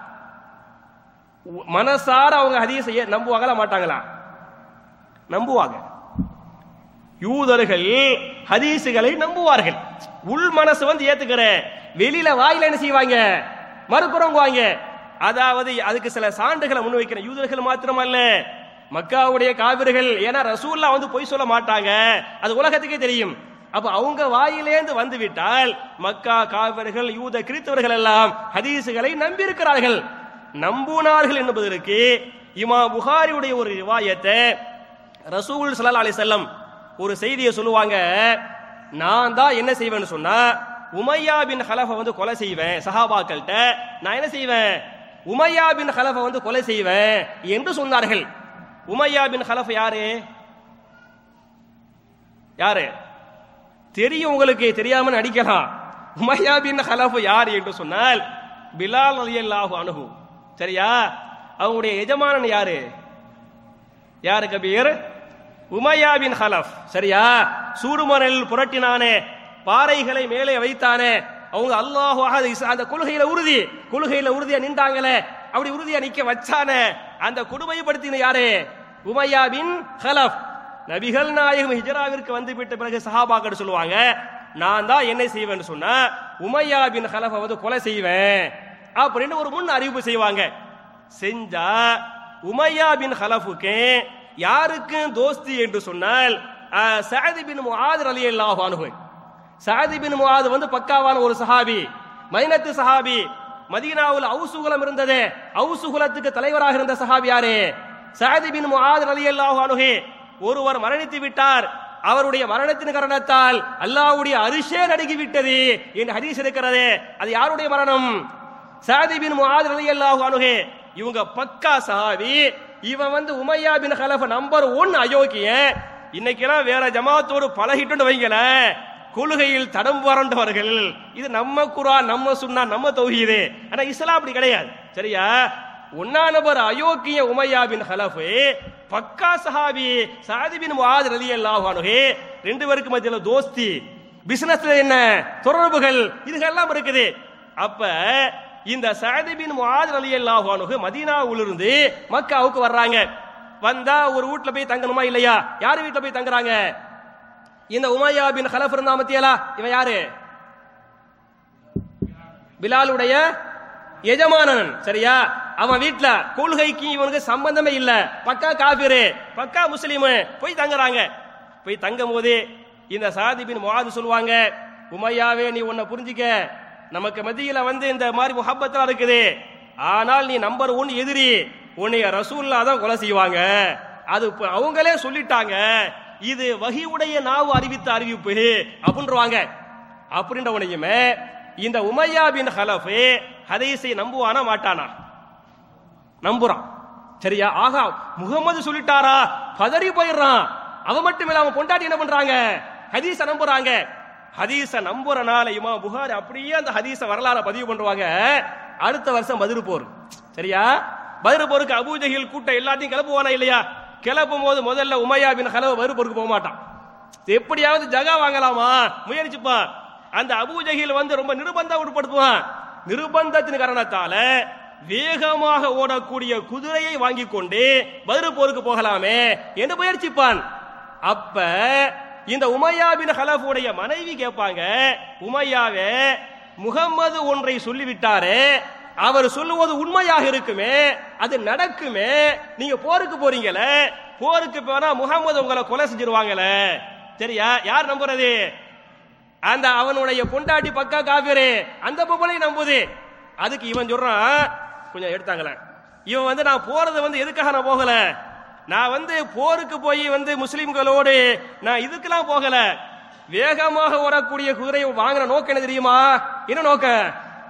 மனசார அவங்க ஹதீஸை நம்புவாங்களா மாட்டாங்களா? நம்புவாங்க. யூதர்கள் ஹதீஸுகளை நம்புவார்கள். உள் மனசு ஏத்துக்கிற, வெளியில வாயில என்ன செய்வாங்க, மறுப்புறங்குவாங்க. அதாவது அதுக்கு சில சான்றுகளை முன்வைக்கிற யூதர்கள் மாத்திரமல்ல, மக்காவுடைய காவிர்கள். ஏன்னா ரசூல்லா பொய் சொல்ல மாட்டாங்க, அது உலகத்துக்கே தெரியும். அப்ப அவங்க வாயிலேந்து வந்துவிட்டால் மக்கா காவிர்கள், யூத கிறிஸ்தவர்கள் எல்லாம் ஹதீஸுகளை நம்பி இருக்கிறார்கள். நம்புனார்கள் என்பதற்கு இமாம் புகாரியுடைய ஒரு ரிவாயத்தை, ரசூல் ஸல்லல்லாஹு அலைஹி வஸல்லம் ஒரு செய்தியை சொல்லுவாங்க. நான் தான் என்ன செய்வேன்னு சொன்னா, உமையா பின் ஹலஃப கொலை செய்வேன். சஹாபாக்கள்கிட்ட நான் என்ன செய்வேன், உமையா பின் ஹலஃப கொலை செய்வேன் என்று சொன்னார்கள். உமையா பின் ஹலஃப் யாரு? யாரு தெரியும் உங்களுக்கு, தெரியாம நடிக்கலாம். உமையா பின் ஹலஃப் யார் என்று சொன்னால் பிலால் ரலியல்லாஹு அன்ஹு. சரியா? அவங்களுடைய எஜமானன் யாரு? யாரு கபீர்? உமையா பின் ஹலஃப். சரியா? சூடுமணல் புரட்டினானே, பாறைகளை மேலே வைத்தானே, அவங்க அல்லாஹ் அந்த கொள்கையில உறுதியா நின்றாங்களே, அப்படி உறுதியா நிக்க வச்சானே, அந்த கொடுமைப்படுத்தின யாரு? உமையா பின் ஹலஃப். நபிகள் நாயகம் ஹிஜ்ராவிற்கு விட்ட பிறகு சஹாபாக்கள் சொல்லுவாங்க, நான் தான் என்ன செய்வேன்னு சொன்னா உமையா பின் ஹலஃப கொலை செய்வேன் அப்படின்னு ஒரு முன் அறிவிப்பு செய்வாங்க. செஞ்சா உமையா பின் ஹலஃபுக்கு யாருக்கும் தோஸ்தி என்று சொன்னால் சஅத் பின் முஆத் ரலியல்லாஹு அன்ஹு. சஅத் பின் முஆத் பக்காவான ஒரு சஹாபி, மைனத்து சஹாபி. மதீனாவில் அவுஸ் குலம் இருந்தது, அவுஸ் குலத்துக்கு தலைவராக இருந்த சஹாபி யாரு? சஅத் பின் முஆத் ரலியல்லாஹு அன்ஹு. ஒருவர் மரணித்து விட்டார், அவருடைய மரணத்தின் காரணத்தால் அல்லாஹ்வுடைய அரிஷே நடுங்கி விட்டது என்று ஹதீஸ் இருக்கிறது. அது யாருடைய மரணம்? சஅத் பின் முஆத் ரலியல்லாஹு அன்ஹு. இவங்க பக்கா சஹாபி. இவன் உமையா பின் ஹலஃப் நம்பர் 1 அயோக்கியன். இன்னைக்கெல்லாம் வேற ஜமாத்தோடு பழகிட்டு வைங்கள, கொள்கையில் தடம் வறண்டவர்கள். இது நம்ம குர்ஆன், நம்ம சுன்னா, நம்ம தௌஹீது. ஆனா இஸ்லாம் அப்படி கிடையாது. சரியா? 1 நபர் அயோக்கிய உமையா பின் ஹலஃப், பக்கா சஹாபி சஅத் பின் முஆத் ரலியல்லாஹு அன்ஹு. 2 பேருக்கு மத்தியில தோஸ்தி, பிசினஸ்ல என்ன தொடர்புகள், இதுகெல்லாம் இருக்குது. அப்ப இந்த சஅத் பின் முஆத் ரலியல்லாஹு அன்ஹு மதீனாவிலிருந்து மக்காவுக்கு வர்றாங்க. வந்தா ஒரு வீட்ல போய் தங்கணுமா இல்லையா? யார் வீட்ல போய் தங்குறாங்க? இந்த உமையா பின் கலஃப் இருந்தா மத்தியலா, இவன் யாரு? பிலாலுடைய எஜமானன். சரியா? அவன் வீட்டுல கொள்கைக்கு இவனுக்கு சம்பந்தமே இல்ல, பக்கா காபிரு, பக்கா முஸ்லிம். போய் தங்குறாங்க. போய் தங்கும் போது இந்த சாதி பின் முஆது சொல்லுவாங்க, உமையாவே நீ உன்னை புரிஞ்சுக்க, நமக்கு மத்தியில இந்த மாதிரி முஹப்பத்லாம் இருக்குது, ஆனால் நீ நம்பர் 1 எதிரி, உன்னைய ரசூலுல்லாஹ் தான் கொலை செய்வாங்க. அது அவங்களே சொல்லிட்டாங்க, இது வஹீயுடைய நாவு அறிவித்த அறிவிப்பு அப்படின்றவாங்க. அப்படின்ற உனையுமே இந்த உமையா பின் கலஃப் ஹதீஸை நம்புவானா மாட்டானா? நம்புறான். சரியா? ஆகா, முகமது சொல்லிட்டாரா, பதறி போயிடுறான். அவன் மட்டும் இல்ல, அவன் பொண்டாட்டி என்ன பண்றாங்க, ஹதீஸ நம்புறாங்க. ஹதீஸ நம்புறனால இமாம் புகாரி அப்படியே அந்த ஹதீஸ வரலாற பதிவு பண்ணுவாங்க. அடுத்த வருஷம் பத்ர் போர். சரியா? பத்ர் போருக்கு அபூஜஹில் கூட்ட எல்லாத்தையும் கிளப்புவானா இல்லையா? கிளப்பும் போது முதல்ல உமையா பின் கலஃப் பத்ர் போருக்கு போக மாட்டான். எப்படியாவது ஜகா வாங்கலாமா முயற்சிப்பான். அந்த அபூஜஹில் ரொம்ப நிர்பந்தம் உட்படுத்துவான். நிர்பந்தத்தின் காரணத்தால வேகமாக ஓடக்கூடிய குதிரையை வாங்கி கொண்டு பத்ர் போருக்கு போகலாமே என்று முயற்சிப்பான். அப்ப இந்த உமையா பின் கலஃப் உடைய மனைவி கேட்பாங்க, உமையாவே முகம்மது ஒன்றை சொல்லிவிட்டாரே, அவர் சொல்லுவது உண்மையாக இருக்குமே, அது நடக்குமே, நீங்க போருக்கு போறீங்களே, போருக்கு போனா முகம்மது உங்களை கொலை செஞ்சிருவாங்களே. சரியா? யார் நம்புறது? அந்த அவனுடைய பொண்டாட்டி பக்கா காபிரு, அந்த பொம்பளை நம்புது. அதுக்கு இவன் சொல்றான், கொஞ்சம் எடுத்தாங்களே, இவன் நான் போறது எதுக்காக நான் போகல, நான் போருக்கு போய் முஸ்லிம்களோடு நான் இதுக்கெல்லாம் போகல, வேகமாக ஓடக்கூடிய குதிரையை வாங்கின நோக்கம் என்ன தெரியுமா? என்ன நோக்கம்?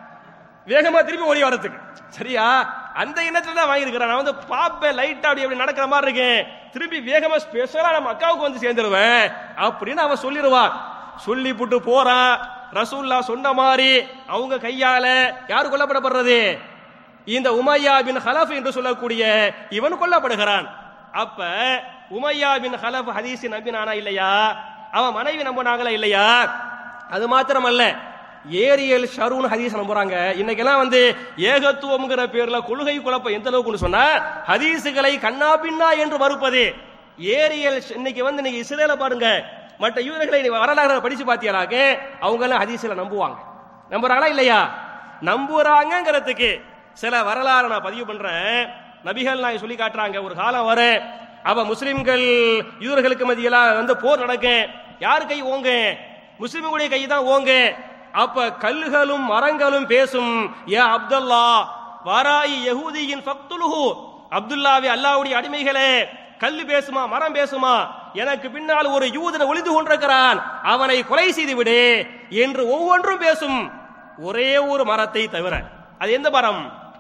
வேகமா திரும்பி ஓடி வரதுக்கு. சரியா? அந்த எண்ணத்துல தான் வாங்கியிருக்கிறேன். நான் பாப்பேன், லைட்டா அப்படி நடக்கிற மாதிரி இருக்கேன், திரும்பி வேகமா ஸ்பெஷலா நம்ம அக்காவுக்கு சேர்ந்துருவேன் அப்படின்னு அவன் சொல்லிடுவான். சொல்லி புட்டு போறான். ரசூலுல்லாஹ் சொன்ன மாதிரி அவங்க கையால யாரு கொல்லப்படப்படுறது? இந்த உமையா பின் கலஃப் என்று சொல்லக்கூடிய இவன் கொல்லப்படுகிறான். அப்ப உமையா பின் கலஃப் ஹதீஸ் நம்பினானா இல்லையா? அவன் மனைவி நம்பினாங்களா இல்லையா? அது மாத்திரமல்ல, ஏரியல் ஷரூன் ஹதீஸ் நம்புறாங்க. இன்னைக்கெல்லாம் ஏகத்துவம்ங்கிற பேர்ல கொள்கை குழப்பம் எந்த அளவுக்கு சொன்னா, ஹதீசுகளை கண்ணா பின்னா என்று மறுப்பது. ஏரியல் இன்னைக்கு இன்னைக்கு இஸ்ரேல பாருங்க, மற்ற யூதர்களை வரலாறு படிச்சு பாத்தியாலாக்க அவங்க எல்லாம் ஹதீஸ்ல நம்புவாங்க. நம்புறாங்களா இல்லையா? நம்புறாங்கிறதுக்கு சில வரலாறு நான் பதிவு பண்றேன். நபிகள் நான் சொல்லி காட்டுறாங்க, ஒரு காலம் வர அவ முஸ்லிம்கள் யூதர்களுக்கு மத்தியில போர் நடக்க, யார் கை ஓங்க? முஸ்லிம்களுடைய கை தான் ஓங்க. அப்ப கல்லுகளும் மரங்களும் பேசும், ஏ அப்துல்லா வராயி யஹூதியின் ஃபக்துலுஹு, அப்துல்லாவே அல்லாஹ்வுடைய அடிமைகளே, கல்லு பேசுமா, மரம் பேசுமா, எனக்கு பின்னால் ஒரு யூதன் ஒளிந்து கொண்டிருக்கிறான், அவனை கொலை செய்து விடு என்று ஒவ்வொன்றும் பேசும். ஒரே ஒரு மரத்தை தவிர. அது எந்த மரம்?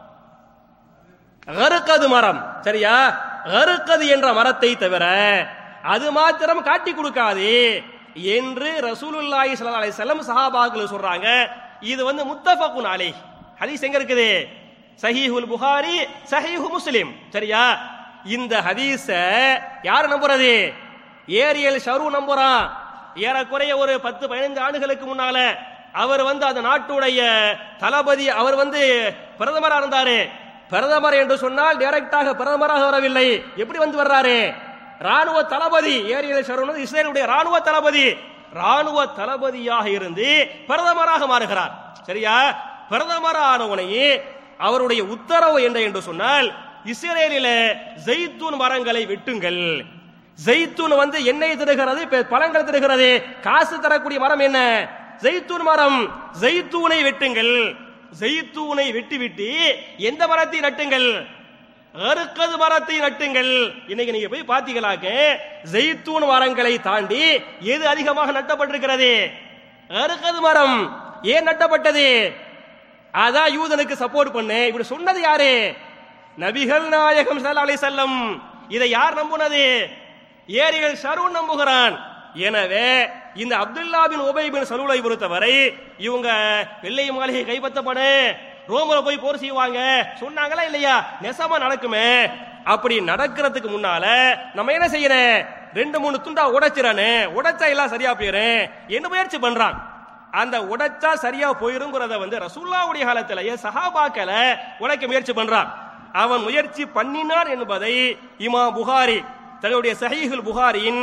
கருக்கது மரம். சரியா? கருக்கது என்ற மரத்தை தவிர அது மாத்திரம் காட்டி கொடுக்காது என்று ரசூலுல்லாஹி ஸல்லல்லாஹு அலைஹி வஸல்லம் சஹாபாக்கள் சொல்றாங்க. இது முத்தஃபகுன் அலைஹ் ஹதீஸ் எங்க இருக்குது? சஹீஹுல் புகாரி, சஹீஹு முஸ்லிம். சரியா? இந்த ஹதீஸ யார் நம்புறது? ஏரியல் ஷரூ நம்புறான். ஏறக்குறைய ஒரு 10-15 ஆண்டுகளுக்கு முன்னால அவர் அந்த நாட்டுடைய தளபதி, அவர் பிரதமரா இருந்தாரு. பிரதமர் என்று சொன்னால் டைரக்டாக பிரதமராக வரவில்லை. எப்படி வர்றாரு? ராணுவ தளபதி. ஏரியல் ஷரூன் இஸ்ரேலுடைய ராணுவ தளபதி. ராணுவ தளபதியாக இருந்து பிரதமராக மாறுகிறார். சரியா? பிரதமரானவனை அவருடைய உத்தரவு என்ன என்று சொன்னால், இஸ்ரேலில ஜெய்தூன் மரங்களை வெட்டுங்கள். ஜெய்தூன் எண்ணெய் தருகிறது, பழங்கள் தருகிறது, காசு தரக்கூடிய மரம் என்ன? ஜெய்தூன் மரம். ஜெய்தூனை வெட்டுங்கள். ஜெய்தூனை வெட்டிவிட்டு எந்த மரத்தை நட்டுங்கள்? அறுக்கது மரத்தை நட்டுங்கள். இன்னைக்கு நீங்க போய் பாத்தீங்களாக்க ஜெய்தூன் மரங்களை தாண்டி எது அதிகமாக நட்டப்பட்டிருக்கிறது? அறுக்கது மரம். ஏன் நட்டப்பட்டது? அதான் யூதனுக்கு சப்போர்ட் பண்ணு. இப்படி சொன்னது யாரு? நபிகள் நாயகம் ஸல்லல்லாஹு அலைஹி வஸல்லம். இதை யார் நம்புனது? ஏரியல் ஷரூன் நம்புகிறான். எனவே இந்த அப்துல்லா பின் உபை பின் சலூலை பொறுத்தவரை இவங்க வெள்ளை மாளிகை கைப்பற்றப்பட ரோமல போய் போர் செய்வாங்க சொன்னாங்களா இல்லையா? நெசமா நடக்குமே. அப்படி நடக்கிறதுக்கு முன்னால நம்ம என்ன செய்யறேன்? 2-3 துண்டா உடைச்சிறானே, உடைச்சா எல்லாம் சரியா போயிரும் என்ன முயற்சி பண்றான். அந்த உடைச்சா சரியா போயிருங்கிறத ரசூலுல்லாஹ்வுடைய காலத்திலேயே சஹாபாக்களை உடைக்க முயற்சி பண்றான். அவன் முயற்சி பண்ணினான் என்பதை இமாம் புகாரி தன்னுடைய சஹீஹுல் புகாரியின்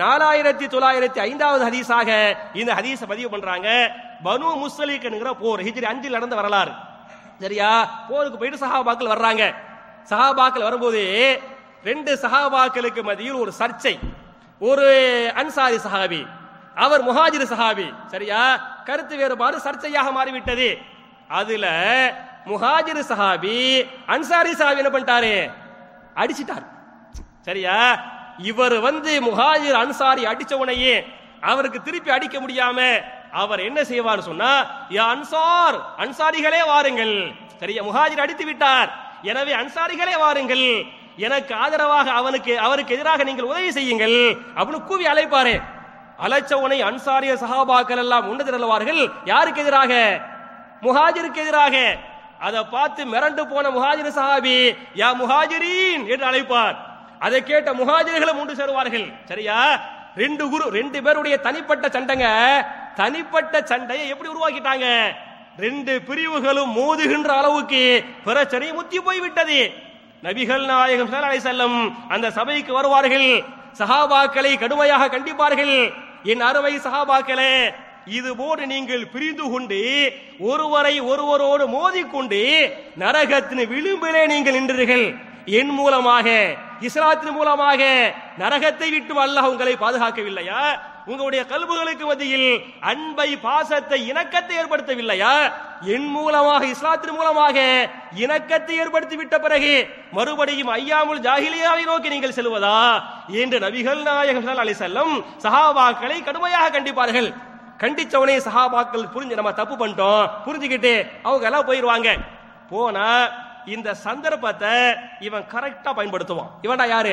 4905வது ஹதீஸாக இந்த ஹதீஸை பதிவு பண்றாங்க. பனு முஸ்தலிக் என்கிற போர் ஹிஜ்ரி 5 நடந்த வரலாறு. சரியா, போருக்கு போயிட்டு சஹாபாக்கள் வர்றாங்க. சஹாபாக்கள் வரும்போது 2 சஹாபாக்களுக்கு மத்தியில் ஒரு சர்ச்சை. ஒரு அன்சாரி சஹாபி, அவர் முஹாஜிர் சஹாபி. சரியா, கருத்து வேறுபாடு சர்ச்சையாக மாறிவிட்டது. அதுல முஹாஜிர் சஹாபி அன்சாரி சஹாபி என்ன பண்ணிட்டாரு, அடிச்சிட்டார். சரியா, இவர் முஹாஜிர் அன்சாரி அடிச்ச உடனே அவருக்கு திருப்பி அடிக்க முடியாம அவர் என்ன செய்வார் சொன்னா, யா அன்சார், அன்சாரிகளே வாருங்கள். சரியா, முஹாஜிர் அடித்து விட்டார், எனவே அன்சாரிகளே வாருங்கள், எனக்கு ஆதரவாக அவருக்கு எதிராக நீங்கள் உதவி செய்யுங்கள் அப்படின்னு கூவி அழைப்பாரு. அழைச்சவனை அன்சாரிய சஹாபாக்கள் எல்லாம் ஒன்று திரளுவார்கள். யாருக்கு எதிராக? முஹாஜிருக்கு எதிராக. அதை பார்த்து மிரண்டு போன முஹாஜிர் சஹாபி யா முஹாஜிரீன் என்று அழைப்பார். அதை கேட்ட முஹாஜிர்களும் ஒன்று சேருவார்கள். சரியா, 2 பேருடைய தனிப்பட்ட சண்டைங்க. தனிப்பட்ட சண்டையை எப்படி உருவாக்கிட்டாங்க, 2 பிரிவுகளும் மோதுகின்ற அளவுக்கு பிரச்சனை முத்தி போய்விட்டது. நபிகள் நாயகம் ஸல்லல்லாஹு அலைஹி வஸல்லம் அந்த சபைக்கு வருவார்கள், சஹாபாக்களை கடுமையாக கண்டிப்பார்கள். என் அருமை சஹாபாக்களே, இது போன்று நீங்கள் பிரிந்து கொண்டு ஒருவரோடு மோதிக்கொண்டு நரகத்தின் விளிம்பிலே நீங்கள் நின்றீர்கள். என் மூலமாக, இஸ்லாத்தின் மூலமாக நரகத்தை விட்டு அல்லாஹ் உங்களை பாதுகாக்கவில்லையா? உங்களுடைய கல்புகளுக்கு மத்தியில் அன்பை, பாசத்தை, இணக்கத்தை ஏற்படுத்தவில்லையா? என் மூலமாக, இஸ்லாத்தின் மூலமாக இணக்கத்தை ஏற்படுத்தி விட்ட பிறகு மறுபடியும் ஐயாமுல் ஜாஹிலியாவை நோக்கி நீங்கள் செல்வதா என்று நபிகள் நாயகம் ஸல்லல்லாஹு அலைஹி வஸல்லம் சஹாபாக்களை கடுமையாக கண்டிப்பார்கள். கண்டிச்சவனே சஹாபாக்கள் நம்ம தப்பு பண்ணிட்டோம் புரிஞ்சுக்கிட்டு அவங்க எல்லாம் போயிருவாங்க. போனா இந்த சந்தர்ப்பத்தை இவன் கரெக்டா பயன்படுத்துவான். இவன்டா யாரு?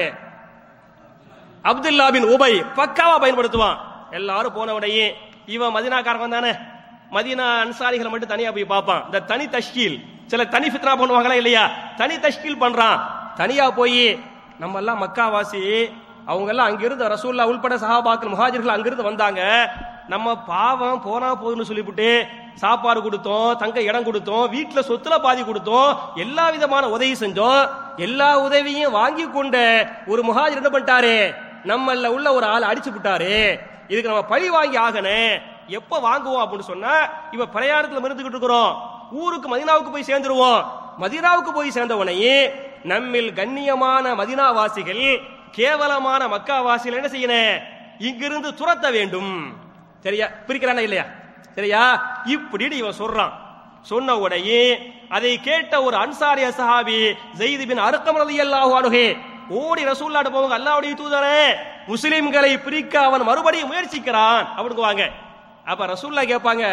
அப்துல்லா பின் உபை பக்காவா பயன்படுத்துவான். எல்லாரும் போனவுடையே இவன் மதீனாக்காரன் தானே, மதீனா அன்சாரிகளை மட்டும் தனியா போய் பார்ப்பான். இந்த தனி தஷ்கீல், சில தனி ஃபித்னா பண்ணுவாங்களா இல்லையா, தனி தஷ்கீல் பண்றான். தனியா போய் நம்ம எல்லாம் மக்காவாசி, அவங்க எல்லாம் அங்கிருந்து ரசூலுல்லாஹ் உள்பட சஹாபாக்கள் முஹாஜிர்கள் அங்கிருந்து வந்தாங்க, நம்ம பாவம் போனா போதுன்னு சொல்லிவிட்டு சாப்பாடு கொடுத்தோம், தங்க இடம் கொடுத்தோம், வீட்டுல சொத்துல பாதி கொடுத்தோம், எல்லா விதமான உதவி செஞ்சோம். எல்லா உதவியும் வாங்கி கொண்ட ஒரு முஹாஜிர் என்ன பண்ணிட்டாரு, நம்மள உள்ள ஒரு ஆள் அடிச்சு விட்டாரு, இதுக்கு நம்ம பழி வாங்கி ஆகணும். எப்ப வாங்குவோம் அப்படின்னு சொன்னா, இவ பிரயாணத்துல மருந்துகிட்டு இருக்கிறோம், ஊருக்கு மதீனாவுக்கு போய் சேர்ந்துருவோம். மதீனாவுக்கு போய் சேர்ந்த உடனே நம்மில் கண்ணியமான மதீனாவாசிகள் கேவலமான மக்காவாசிகள் என்ன செய்யணும், இங்கிருந்து துரத்த வேண்டும். சரியா, பிரிக்கிறானா இல்லையா? சரியா, இப்படி இவன் சொல்றான். சொன்ன உடனே அதை கேட்ட ஒரு அன்சாரிய சஹாபி ஸைத் பின் அர்கம் ரலியல்லாஹு அன்ஹு ஓடி ரசூலுல்லாஹ் போவாங்க, அல்லாஹ்வுடைய தூதரே, முஸ்லிம்களை பிரிக்க அவன் மறுபடியும் முயற்சிக்கிறான் அப்படிங்குவாங்க. அப்ப ரசூலுல்லாஹ் கேட்பாங்க,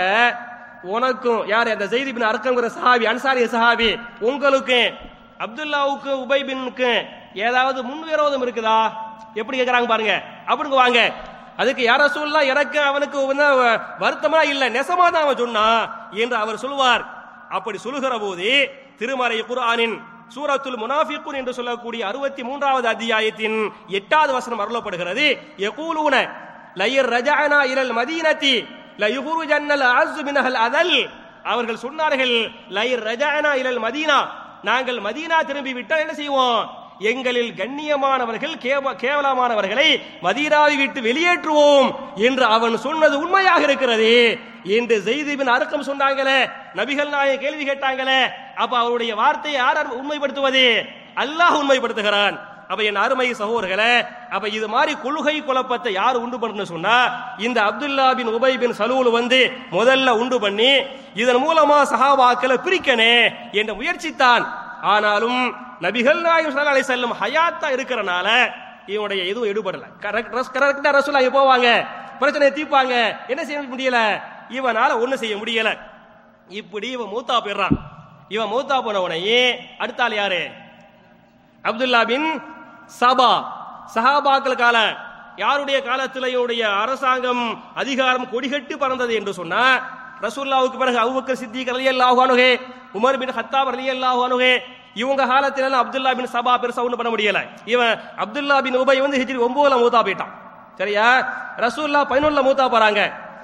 உனக்கும் யார் அந்த ஸைத் பின் அர்கம்ங்கிற சஹாபி, அன்சாரிய சஹாபி, உங்களுக்கு அப்துல்லாவுக்கு உபை பின்னுக்கு ஏதாவது முன்விரோதம் இருக்குதா? எப்படி கேட்கறாங்க பாருங்க அப்படிங்குவாங்க. அதுக்கு யார ரசூலுல்லாஹ் எனக்கு அவனுக்கு வருத்தமா இல்ல, நெசமா தான் அவன் சொன்னான் என்று அவர் சொல்வார். அப்படி சொல்லுகிற போது திருமறை குர்ஆனின் சூரத்துல் முனாஃபிகூன் என்று சொல்லக்கூடிய 63வது அத்தியாயத்தின் 8வது வசனம் அருளப்படுகிறது. யகூலூன லயர் ரஜஅனா இலல் மதீனதி லயுஹ்ருஜன்னல் அஸ்ஸு மினல் அதல். அவர்கள் சொன்னார்கள், லயர் ரஜஅனா இலல் மதீனா, நாங்கள் மதீனா திரும்பி விட்டால் என்ன செய்வோம், எங்களில் கண்ணியமானவர்கள் கேவலமானவர்களை மதீனாவை விட்டு வெளியேற்றுவோம் என்று அவன் சொன்னது உண்மையாக இருக்கிறது என்று ஸைத் பின் அர்கம் சொன்னாங்களே. நபிகள் நாயகம் கேள்வி கேட்டாங்களே, அப்ப அவருடைய வார்த்தையை யார் உண்மைப்படுத்துவது? அல்லாஹ் உண்மைப்படுத்துகிறான். அப்ப என் அருமை சகோதரர்களே, அப்ப இது மாதிரி கொள்கை குழப்பத்தை யார் உண்டு பண்ணு சொன்னா, இந்த அப்துல்லா பின் உபை பின் சலூல் முதல்ல உண்டு பண்ணி இதன் மூலமா சஹாபாக்களை பிரிக்கனே என்ற முயற்சித்தான். ஆனாலும் நபிகள் நாயகம் ஸல்லல்லாஹு அலைஹி வஸல்லம் ஹயாத்தா இருக்கறனால இவனுடைய எதுவும் எடுபடல. கரெக்டா ரசூலுல்லாஹ் போவாங்க, பிரச்சனையை தீர்ப்பாங்க, என்ன செய்ய முடியல, இவனால ஒண்ணு செய்ய முடியல. இப்படி இவன் மூத்தா போயிடுறான். இவன் மூத்தா போன உடனே அடுத்த ஆள் யாரு, அப்துல்லா பின் சபா. சஹாபாக்கள் கால யாருடைய காலத்தில் இவனுடைய அரசாங்கம் அதிகாரம் கொடிகட்டி பறந்தது என்று சொன்னா, ரசூலுல்லாஹ்வுக்கு பிறகு அபூபக்கர் சித்திக் ரலியல்லாஹு அன்ஹு, உமர் பின் கத்தாப் ரலியல்லாஹு அன்ஹு, இவங்க காலத்துல அப்துல்லா பின் சபா பெருசா ஒண்ணு பண்ண முடியல. இவன் அப்துல்லா பின் உபை ஹிஜ்ரி 9ல மூத்தா போயிட்டான். சரியா, ரசூலுல்லாஹ் 11ல மூத்தா போறாங்க.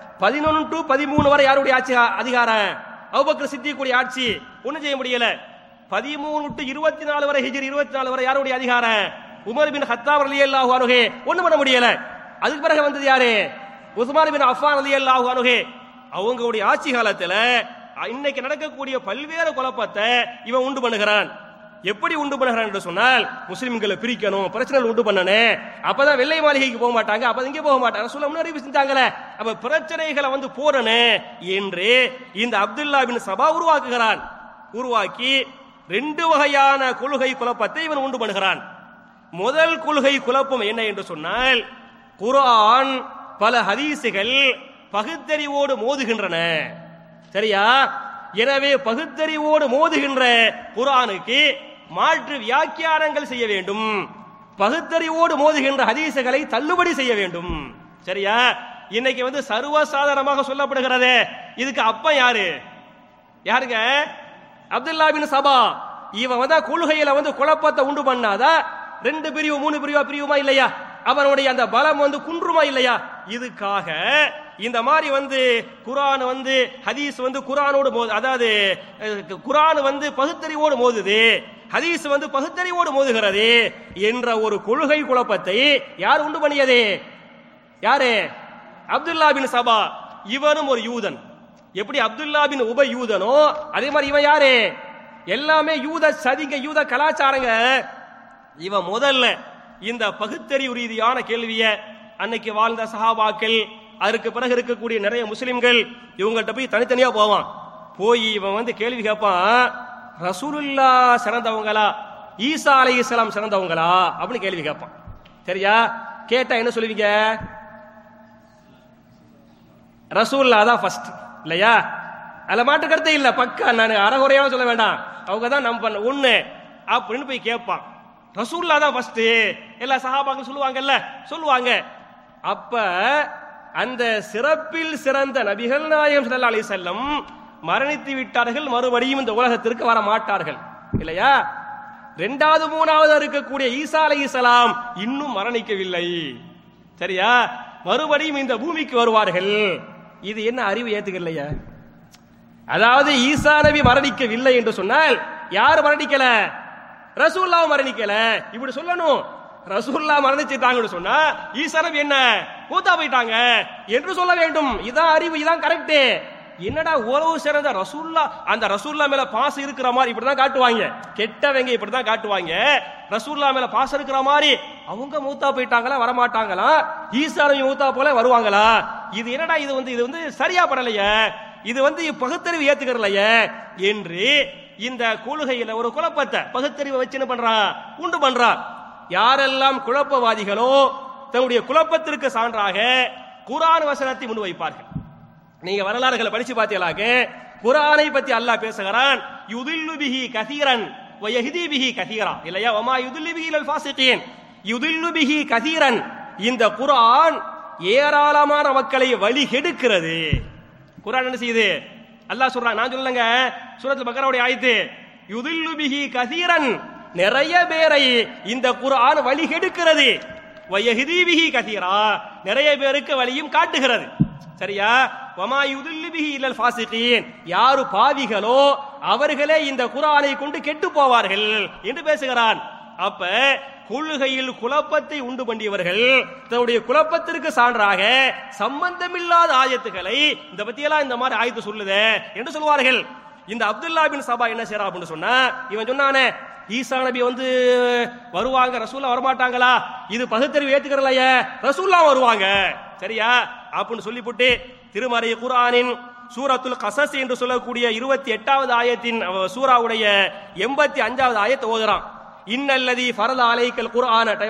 11 to 13 வரை யாருடைய ஆட்சி அதிகாரம், அபூபக்கர் சித்திக்குடைய ஆட்சி, ஒண்ணு செய்ய முடியல. 13 to 24 வரை ஹிஜ்ரி 24 வரை யாருடைய அதிகாரம், உமர் பின் ஹத்தாப் ரலியல்லாஹு அன்ஹு ஒண்ணும் பண்ண முடியல. அதுக்கு பிறகு வந்தது யாரு? உஸ்மான் பின் அஃபான் ரலியல்லாஹு அன்ஹு. அவங்களுடைய ஆட்சி காலத்துல இன்னைக்கு நடக்கக்கூடிய பல்வேறு குழப்பத்தை இவன் உண்டு பண்ணுகிறான். எப்படி உண்டு பண்ணுகிறான் என்று சொன்னால், முஸ்லிம்களை பிரிக்கணும், பிரச்சனைகள் உண்டு பண்ணனே, அப்பதான் வெள்ளை மாளிகைக்கு போக மாட்டாங்க, அப்ப இங்கே போக மாட்டாங்க சொல்ல முன்னாடி செஞ்சாங்களே, அப்ப பிரச்சனைகளை வந்து போறனே என்று இந்த அப்துல்லா பின் சபா உருவாக்குகிறான். உருவாக்கி 2 வகையான கொள்கை குழப்பத்தை இவன் உண்டு பண்ணுகிறான். முதல் கொள்கை குழப்பம் என்ன என்று சொன்னால், குர்ஆன் பல ஹதீசுகள் பகுத்தறிவோடு மோதுகின்றன. சரியா? எனவே பகுத்தறிவோடு மோதுகின்ற குர்ஆனுக்கு மாற்று வியாக்கியானங்கள் செய்ய வேண்டும், பகுத்தறிவோடு மோதுகின்ற ஹதீசுகளை தள்ளுபடி செய்ய வேண்டும். சரியா? இன்னைக்கு வந்து சர்வசாதாரணமாக சொல்லப்படுகிறது. இதுக்கு அப்ப யாருங்க? அப்துல்லா பின் சபா. இவன் வந்து கொள்கையில வந்து குழப்பத்தை உண்டு பண்ணாதா 2 பிரிவு 3 பிரிவுமா இல்லையா? அவனுடைய அந்த பலம் வந்து குன்றுமா இல்லையா? இதுக்காக இந்த மாதிரி வந்து குர்ஆன் வந்து ஹதீஸ் வந்து குர்ஆனோடு அதாவது குர்ஆன் வந்து பகுத்தறிவோடு மோதுது, ஹதீஸ் வந்து பகுத்தறிவோடு மோதுகிறது என்ற ஒரு கொள்கை குழப்பத்தை யார் உண்டு பண்ணியது? யாரு? அப்துல்லா பின் சபா. இவனும் ஒரு யூதன். எப்படி அப்துல்லா பின் உபை யூதனோ அதே மாதிரி இவன் யாரு? எல்லாமே யூத சதிங்க, யூத கலாச்சாரங்க. இவன் முதல்ல இந்த பகுத்தறிவு ரீதியான கேள்விய அன்னைக்கு வாழ்ந்த சஹாபாக்கள், அதற்கு பிறகு இருக்கக்கூடிய நிறைய முஸ்லிம்கள் இவங்கள்ட்ட போய் தனித்தனியா போவான். போய் இவன் வந்து கேள்வி கேட்பான், ரசூலுல்லாஹ் சிறந்தவங்களா ஈசா அலைஹிஸ்ஸலாம் சிறந்தவங்களா அப்படின்னு கேள்வி கேட்பான். சரியா? கேட்டா என்ன சொல்லுவீங்க? ரசூலுல்லாஹ் தான் ஃபர்ஸ்ட் இல்லையா? அதுல மாற்று கருத்தே இல்ல. பக்கா நான் அறகுறையாவும் சொல்ல வேண்டாம், அவங்க தான் நம்ம பண்ண ஒண்ணு அப்படின்னு போய் கேட்பான். ரசூலுல்லாஹ் தான் ஃபர்ஸ்ட் எல்லா சஹாபாக்கள் சொல்லுவாங்க. அப்ப அந்த சிறப்பில் சிறந்த நபிகள் நாயகம் ஸல்லல்லாஹு அலைஹி வஸல்லம் மரணித்து விட்டார்கள், மறுபடியும் இந்த உலகத்திற்கு வர மாட்டார்கள் இல்லையா? 2வது 3வது இருக்கக்கூடிய ஈசா அலைஹிஸ்ஸலாம் இன்னும் மரணிக்கவில்லை. சரியா? மறுபடியும் இந்த பூமிக்கு வருவார்கள். இது என்ன அறிவு ஏத்துக்கலையா? அதாவது ஈசா நபி மரணிக்கவில்லை என்று சொன்னால் யார் மரணிக்கல? ரசூலுல்லாஹ் மரணிக்கல. இப்படி சொல்லணும். ரசூலுல்லாஹ் மரணிச்சிட்டாங்கன்னு சொன்னா ஈசா நபி என்ன மூத்தா போயிட்டாங்க என்று சொல்ல வேண்டும். இதான் அறிவு, இதான் கரெக்ட். என்னடா உறவு சிறந்த ரசூலுல்லாஹ், அந்த ரசூலுல்லாஹ் மேல பாசம் இருக்கிற மாதிரி இப்படிதான் காட்டுவாங்க. கெட்டவங்க இப்படிதான் காட்டுவாங்க. ரசூலுல்லாஹ் மேல பாசம் இருக்கிற மாதிரி அவங்க மூத்தா போயிட்டாங்களா, வரமாட்டாங்களா? ஈசா நபி மூத்தா போல வருவாங்களா? இது என்னடா இது வந்து சரியா படலையே, இது வந்து பகுத்தறிவு ஏத்துக்கறலையே என்று இந்த கொள்கையில ஒரு குழப்பத்தை பகுத்தறிவை வச்சு என்ன பண்றான்? உண்டு பண்றான். யாரெல்லாம் குழப்பவாதிகளோ தன்னுடைய குழப்பத்திற்கு சான்றாக குர்ஆன் வசனத்தை முன்வைப்பார்கள். நீங்க வரலாறுகளை படிச்சு பார்த்தீங்களாக குர்ஆனை பத்தி அல்லாஹ் பேசுகிறான், யுதில்லு பிஹி கதீரன் வ யஹ்தி பிஹி கதீரா இல்லையா? வமா யுதில்லு பிஹி லல் ஃபாஸிகீன். யுதில்லு பிஹி கதீரன், இந்த குர்ஆன் ஏராளமான மக்களை வழி கெடுக்கிறது. குர்ஆன் என்ன செய்யுது? அல்லாஹ் சொல்றான், நான் சொல்லலங்க, சூரத்துல் பக்ராவுடைய ஆயத்து. யுதில்லு பிஹி கதீரன், நிறைய பேரை இந்த குர்ஆன் வழி கெடுக்கிறது. வ யஹ்தி பிஹி கதீரா, நிறைய பேருக்கு வழியும் காட்டுகிறது. சரியா? வமா யுதில்லு பிஹி இல்லல் ஃபாஸிகீன், யாரு பாவிகளோ அவர்களே இந்த குர்ஆனை கொண்டு கெட்டு போவார்கள் என்று பேசுகிறான். அப்ப கொள்கையில் குழப்பத்தை உண்டு பண்ணியவர்கள் தன்னுடைய குழப்பத்திற்கு சான்றாக சம்பந்தமில்லாத ஆயத்துக்களை இந்த பத்தியெல்லாம் இந்த மாதிரி ஆயத்து சொல்லுதே என்று சொல்வார்கள். இந்த அப்துல்லா பின் சபா என்ன செய்யறா அப்படின்னு சொன்னா, இவன் சொன்னானே ஈசா நபி வந்து வருவாங்க, ரசூலுல்லாஹ் வரமாட்டாங்களா? இது பகுத்தறிவு ஏத்துக்கறலையே, ரசூலுல்லாஹ் வருவாங்க. சரியா? அப்படின்னு சொல்லிவிட்டு திருமறை குர்ஆனின் சூரத்துல் கஸஸ் என்று சொல்லக்கூடிய 28வது ஆயத்தின் சூராவுடைய 85வது ஆயத்தை ஓதுறான். இன்னல்லதி ஃபரத அலைக்கல் குர்ஆன. டைம்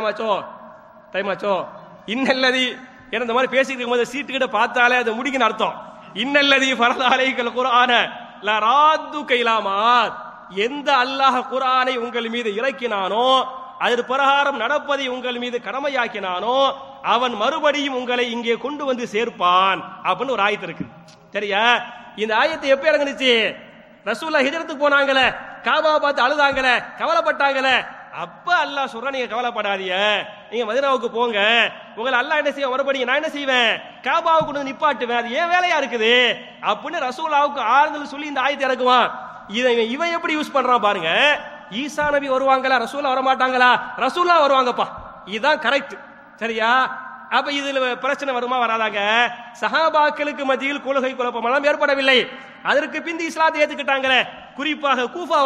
ஆச்சோ? இன்னல்லதி இந்த மாதிரி பேசிட்டு இருக்கும்போது சீட்டு கிட்ட பார்த்தாலே அது முடிக்குன்னு அர்த்தம். இன்னல்லதி ஃபரத அலைக்கல் குர்ஆன லா ராத்துக இலா மாத், எந்த அல்லாஹ் குர்ஆனை உங்கள் மீது இறக்கினானோ, அது பிரகாரம் நடப்பதை உங்கள் மீது கடமையாக்கினானோ, அவன் மறுபடியும் உங்களை இங்கே கொண்டு வந்து சேர்ப்பான் அப்படின்னு ஒரு ஆயத்து இருக்கு. சரியா? இந்த ஆயத்தை எப்ப இறங்குச்சு? ரசூலுல்லாஹ் ஹிஜ்ரத்துக்கு போனாங்களே, காபா பார்த்து அழுதாங்களே, கவலைப்பட்டாங்களே, அப்ப அல்லாஹ் சொல்ற, நீங்க கவலைப்படாதீங்க, நீங்க மதீனாவுக்கு போங்க, உங்களை அல்லாஹ் என்ன செய்ய மறுபடியும் நான் என்ன செய்வேன்? காபாவுக்கு கொண்டு நிப்பாட்டுவேன், அது ஏன் வேலையா இருக்குது அப்படின்னு ரசூலுல்லாஹ்வுக்கு ஆறுதல் சொல்லி இந்த ஆயத்தை இறக்குவான். இவன் எப்படி யூஸ் பண்றான் பாருங்க. ஈசா நபி வருவாங்களா, ரசூலா வரமாட்டாங்களா? ரசூலா வருவாங்கப்பா, இதுதான் கரெக்ட். சரியா? அப்ப இதுல பிரச்சனை வருமா வராதாங்க? சஹாபாக்களுக்கு மத்தியில் கொள்கை குழப்பமெல்லாம் ஏற்படவில்லை. அதற்கு பிந்தி இஸ்லாத்தை ஏத்துக்கிட்டாங்களே, குறிப்பாக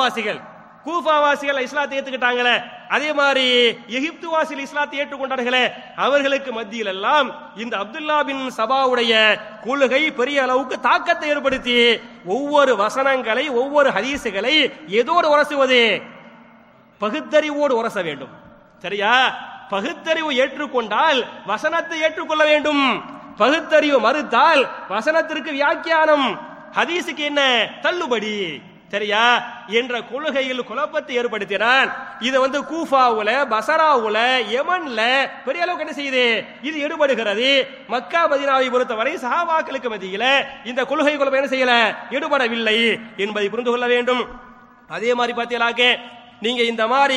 கூஃபாவாசிகள் இஸ்லாத்தை ஏத்துக்கிட்டாங்களே, அதே மாதிரி எகிப்து வாசிகள் இஸ்லாத்தை ஏற்றுக்கொண்டார்களே, அவர்களுக்கு மத்தியில் எல்லாம் இந்த அப்துல்லா பின் சபாவுடைய கொள்கை பெரிய அளவுக்கு தாக்கத்தை ஏற்படுத்தி ஒவ்வொரு வசனங்களை, ஒவ்வொரு ஹதீசுகளை எதோடு உரசுவது? பகுத்தறிவோடு உரச வேண்டும். சரியா? பகுத்தறிவு ஏற்றுக்கொண்டால் வசனத்தை ஏற்றுக்கொள்ள வேண்டும். பகுத்தறிவு மறுத்தால் வசனத்திற்கு வியாக்கியானம், ஹதீஸுக்கு என்ன தள்ளுபடி. சரியா? என்ற கொள்கையில் குழப்பத்தை ஏற்படுத்தினான். இது கூஃபாவுல, பசராவுல, யமன்ல பெரிய அளவுக்கு என்ன செய்யுது? இது எடுபடுகிறது. மக்கா மதீனாவை பொறுத்தவரை சஹாபாக்களுக்கு மத்தியில இந்த கொள்கை குழப்பம் என்ன செய்யல? எடுபடவில்லை என்பதை புரிந்து கொள்ள வேண்டும். அதே மாதிரி பார்த்தீங்களாக்க நீங்க இந்த மாதிரி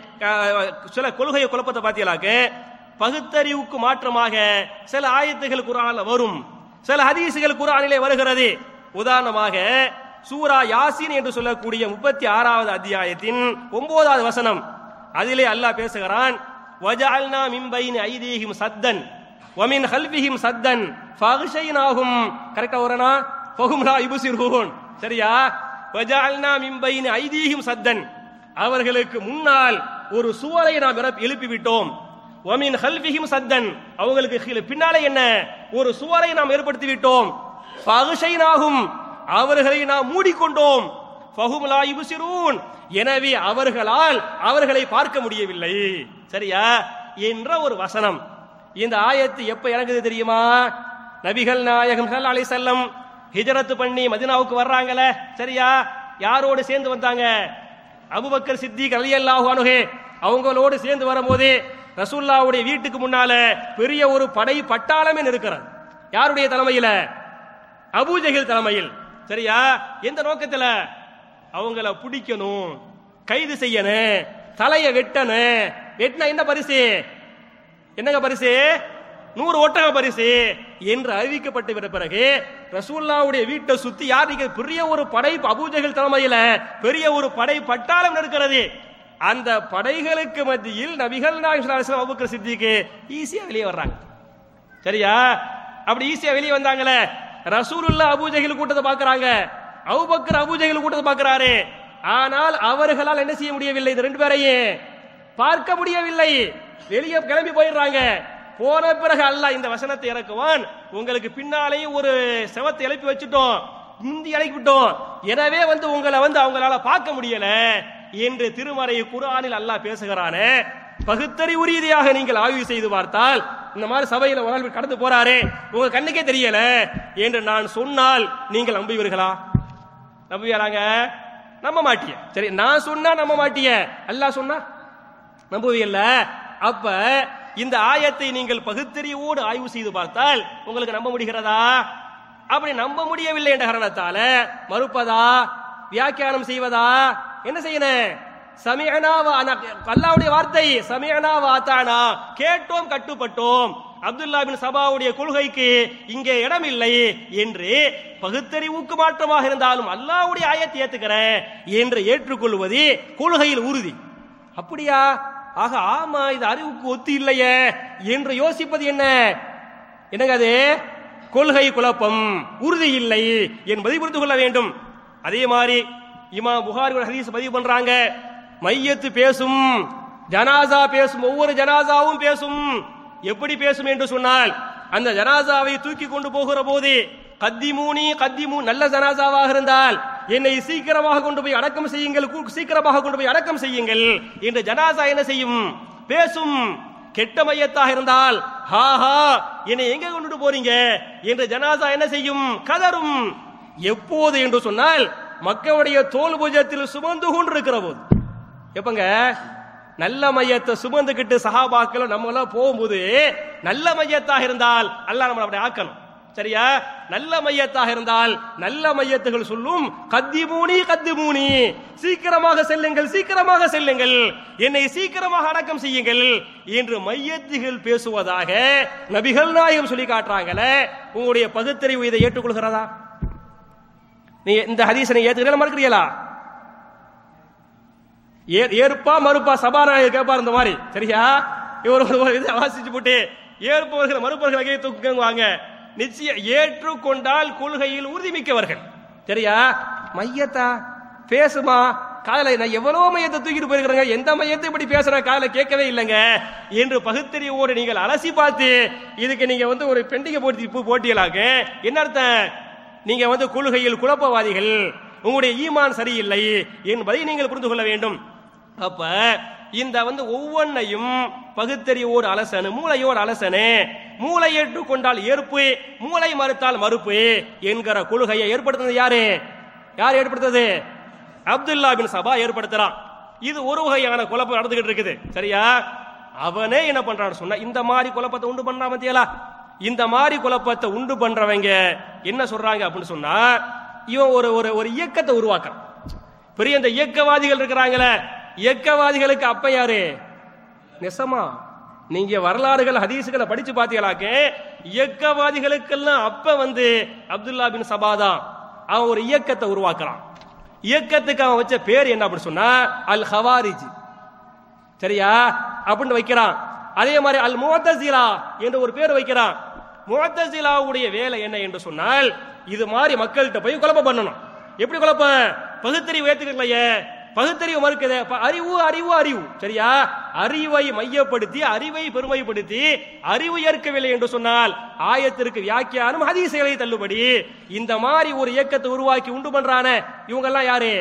சில கொள்கை குழப்பத்தை பார்த்தீங்களாக்க பகுத்தறிவுக்கு மாற்றமாக சில ஆயத்துகள் குர்ஆன்ல வரும், சில ஹதீசுகள் குர்ஆனிலே வருகிறது. உதாரணமாக சூரா யாசீன் என்று சொல்லக்கூடிய 36வது அத்தியாயத்தின் 9வது வசனம், அதிலே அல்லாஹ் பேசுகிறான், வஜஅல்னா மின் பைனி ஐதீஹிம் சத்தன் வ மின் ஹல்ஃபிஹிம் சத்தன் ஃபஅக்ஷைனாஹும். கரெக்ட்டா வரனா? ஃபஹும் லா யுப்சிரூன். சரியா? வஜஅல்னா மின் பைனி ஐதீஹிம் சத்தன், அவர்களுக்கு முன்னால் ஒரு சுவரை நாம் எழுப்பி விட்டோம். வ மின் ஹல்ஃபிஹிம் சத்தன், அவங்களுக்கு பின்னாலே என்ன? ஒரு சுவரை நாம் ஏற்படுத்தி விட்டோம். ஃபஅக்ஷைனாஹும், அவர்களை நாம் மூடிக்கொண்டோம். ஃபஹும் லா யுப்சிரூன், எனவே அவர்களால் அவர்களை பார்க்க முடியவில்லை. சரியா? என்ற ஒரு வசனம். இந்த ஆயத்து எப்ப இறங்குது தெரியுமா? நபிகள் நாயகம் ஸல்லல்லாஹு அலைஹி வஸல்லம் ஹிஜ்ரத் பண்ணி மதீனாவுக்கு வர்றாங்களே. சரியா? யாரோடு சேர்ந்து வந்தாங்க? அபூபக்கர் சித்திக் ரலியல்லாஹு அன்ஹு அவங்களோடு சேர்ந்து வரும்போது ரசூலுல்லாஹ்வுடைய வீட்டுக்கு முன்னால பெரிய ஒரு படை பட்டாளமே இருக்கிறது. யாருடைய தலைமையில? அபூஜஹல் தலைமையில். சரியா? எந்த நோக்கத்துல? அவங்கள பிடிக்கணும், கைது செய்யணும், தலையை வெட்டணும். வெட்டினா என்ன பரிசு? என்னங்க பரிசு? 100 ஒட்டக பரிசு என்று அறிவிக்கப்பட்ட பிறகு ரசூலுல்லாஹ்வுடைய வீட்டை சுத்தி யார்? பெரிய ஒரு படை, அபூஜஹல் தலைமையில பெரிய ஒரு படை பட்டாளம் இருக்கிறது. அந்த படைகளுக்கு மத்தியில் நபிகள் நாயகம் ஸல்லல்லாஹு அலைஹி வஸல்லம் அபூபக்கர் சித்திக் ஈஸியா வெளியே வர்றாங்க. சரியா? அப்படி ஈஸியா வெளியே வந்தாங்களே, ரசூலுல்லாஹ் அபூஜஹல் கூட்டத்தை பார்க்கறாங்க, அபூபக்கர் அபூஜஹல் கூட்டத்தை பார்க்கறாரு. ஆனால் அவர்களால் என்ன செய்ய முடியவில்லை? இந்த ரெண்டு பேரையும் பார்க்க முடியவில்லை. வெளியே கிளம்பி போயிடுறாங்க. போன பிறகு அல்லாஹ் இந்த வசனத்தை இறக்குவான், உங்களுக்கு பின்னாலேயே ஒரு செவத்தை எழுப்பி வச்சுட்டோம், முந்தி இறக்கி விட்டோம், எனவே உங்களை அவங்களால பார்க்க முடியல என்று திருமறை குர்ஆனில் அல்லாஹ் பேசுகிறானே. பகுத்தறிவு ரீதியாக நீங்கள் ஆய்வு செய்து பார்த்தால் இந்த மாதிரி சபையில ஒரு ஆள் கடந்து போறாரு, உங்க கண்ணுக்கே தெரியல என்று நான் சொன்னால் நீங்கள் நம்புவீர்களா? நம்புவீராங்க? நம்ப மாட்டிய. சரி, நான் சொன்னா நம்ப மாட்டிய, அல்லாஹ் சொன்னா நம்புவீல்ல. அப்ப இந்த ஆயத்தை நீங்கள் பகுத்தறிவோடு ஆய்வு செய்து பார்த்தால் உங்களுக்கு நம்ப முடிகிறதா? அப்படி நம்ப முடியவில்லை என்ற காரணத்தால மறுப்பதா, வியாக்கியானம் செய்வதா? என்ன செய்யணும்? சமிஅனா வ அல்லாஹ்வுடைய வார்த்தை, சமிஅனா வ அதானா, கேட்டோம் கட்டுப்பட்டோம், அப்துல்லா பின் சபாவுடைய கொள்கைக்கு இங்கே இடம் இல்லை என்று பகுத்தறிவுக்கு மாற்றமாக இருந்தாலும் அல்லாஹ்வுடைய ஆயத்தை ஏத்துக்கிறேன் என்று ஏற்றுக்கொள்வது கொள்கையில் உறுதி. அப்படியா? ஆக ஆமா, இது அறிவுக்கு ஒத்து இல்லையே என்று யோசிப்பது என்ன? என்னங்க அது? கொள்கை குழப்பம், உறுதி இல்லை என்பதை புரிந்து கொள்ள வேண்டும். அதே மாதிரி இமாம் புகாரி ஒரு ஹதீஸ் பதிவு பண்றாங்க, மையத்து பேசும், ஜனாசா பேசும், ஒவ்வொரு ஜனாசாவும் பேசும். எப்படி பேசும் என்று சொன்னால், அந்த ஜனாசாவை தூக்கி கொண்டு போகிற போது கத்திமூனி கத்திமூ, நல்ல ஜனாசாவாக இருந்தால் என்னை சீக்கிரமாக கொண்டு போய் அடக்கம் செய்யுங்கள், சீக்கிரமாக கொண்டு போய் அடக்கம் செய்யுங்கள் என்று ஜனாசா என்ன செய்யும்? பேசும். கெட்ட மையத்தாக இருந்தால் ஹாஹா என்னை எங்க கொண்டு போறீங்க என்று ஜனாசா என்ன செய்யும்? கதரும். எப்போது என்று சொன்னால் மக்களுடைய தோல் பூஜத்தில் சுமந்து கொண்டு இருக்கிற போது. எப்பங்க? நல்ல மையத்தை சுமந்துக்கிட்டு சஹாபாக்கள் நம்ம எல்லாம் போகும்போது நல்ல மையத்தாக இருந்தால் அல்லாஹ் நம்மளை அப்படி ஆக்கணும். சரியா? நல்ல மையத்தாக இருந்தால் நல்ல மையத்துகள் சொல்லும், கத்திமூனி கத்திமூனி, சீக்கிரமாக செல்லுங்கள், சீக்கிரமாக செல்லுங்கள், என்னை சீக்கிரமாக அடக்கம் செய்யுங்கள் என்று மையத்துகள் பேசுவதாக நபிகள் நாயகம் சொல்லி காட்டுறாங்களே. உங்களுடைய பகுத்தறிவு இதை ஏற்றுக்கொள்கிறதா? நீ இந்த ஹதீஸை ஏற்றுக்கிறீங்களா மறுக்கிறீங்களா? ஏற்பா மறுப்பா சபாநாயகர் கேட்பார் இந்த மாதிரி. சரியா? இவர் ஒரு இதை வாசிச்சு போட்டு ஏற்பவர்கள் மறுப்பவர்கள் கையை தூக்குவாங்க. நிச்சயம் ஏற்றுக்கொண்டால் கொள்கையில் உறுதிமிக்கவர்கள். சரியா? மையத்தா பேசுமா காதல நான் எவ்வளவு மையத்தை தூக்கிட்டு போயிருக்கிறேங்க, எந்த மையத்தை இப்படி பேசுற காதல கேட்கவே இல்லைங்க என்று பகுத்தறிவோடு நீங்கள் அலசி பார்த்து இதுக்கு நீங்க ஒரு பெண்டிகை போட்டியலாக என்ன அர்த்தம்? நீங்க கொள்கையில் குழப்பவாதிகள், உங்களுடைய ஈமான் சரியில்லை என்பதை நீங்கள் புரிந்து கொள்ள வேண்டும். அப்ப இந்த ஒவ்வொன்னையும் பகுத்தறிவோடு அலசனு, மூளையோடு அலசனு. மூளை ஏற்றுக்கொண்டால் ஏற்பு, மூளை மறுத்தால் மறுப்பு என்கிற கொள்கையை ஏற்படுத்தினது யாரு? யார் ஏற்படுத்தது? அப்துல்லா பின் சபா ஏற்படுத்துறான். இது ஒரு வகையான குழப்பம் நடந்துகிட்டு இருக்குது. சரியா? அவனே என்ன பண்றான்னு சொன்னா இந்த மாதிரி குழப்பத்தை உண்டு பண்றான். மத்தியலா இந்த மாதிரி குழப்பத்தை உண்டு பண்றவங்க என்ன சொல்றாங்க அப்படின்னு சொன்னா, இவன் ஒரு இயக்கத்தை உருவாக்குறான். பெரிய இந்த இயக்கவாதிகள் இருக்கிறாங்களே, இயக்கவாதிகளுக்கு அப்ப யாரு? நெசமா நீங்க வரலாறுகள் ஹதீசுகளை படிச்சு பாத்தீங்களாக்க இயக்கவாதிகளுக்கெல்லாம் அப்ப அப்துல்லா பின் சபா தான். அவன் ஒரு இயக்கத்தை உருவாக்குறான். இயக்கத்துக்கு அவன் வச்ச பேர் என்ன அப்படின்னு சொன்னா அல் ஹவாரிஜ். சரியா? அப்படின்னு வைக்கிறான். அதே மாதிரி அல் முஅத்தஸிலா என்ற ஒரு பேர் வைக்கிறான். முஅத்தஸிலாவுடைய வேலை என்ன என்று சொன்னால் இது மாதிரி மக்கள்கிட்ட போய் குழப்பம் பண்ணணும். எப்படி குழப்பம்? பகுத்தறிவு ஏத்துக்கலையே, பகுத்தறிவு மறுக்குது, அறிவு அறிவு அறிவு. சரியா? அறிவை மையப்படுத்தி அறிவை பெருமைப்படுத்தி அறிவு ஏற்கவில்லை என்று சொன்னால் ஆயத்திற்கு வியாக்கியானம் ஹதீஸ்களை தள்ளுபடி. இந்த மாதிரி ஒரு இயக்கத்தை உருவாக்கி உண்டு பண்றான இவங்க எல்லாம் யாரு?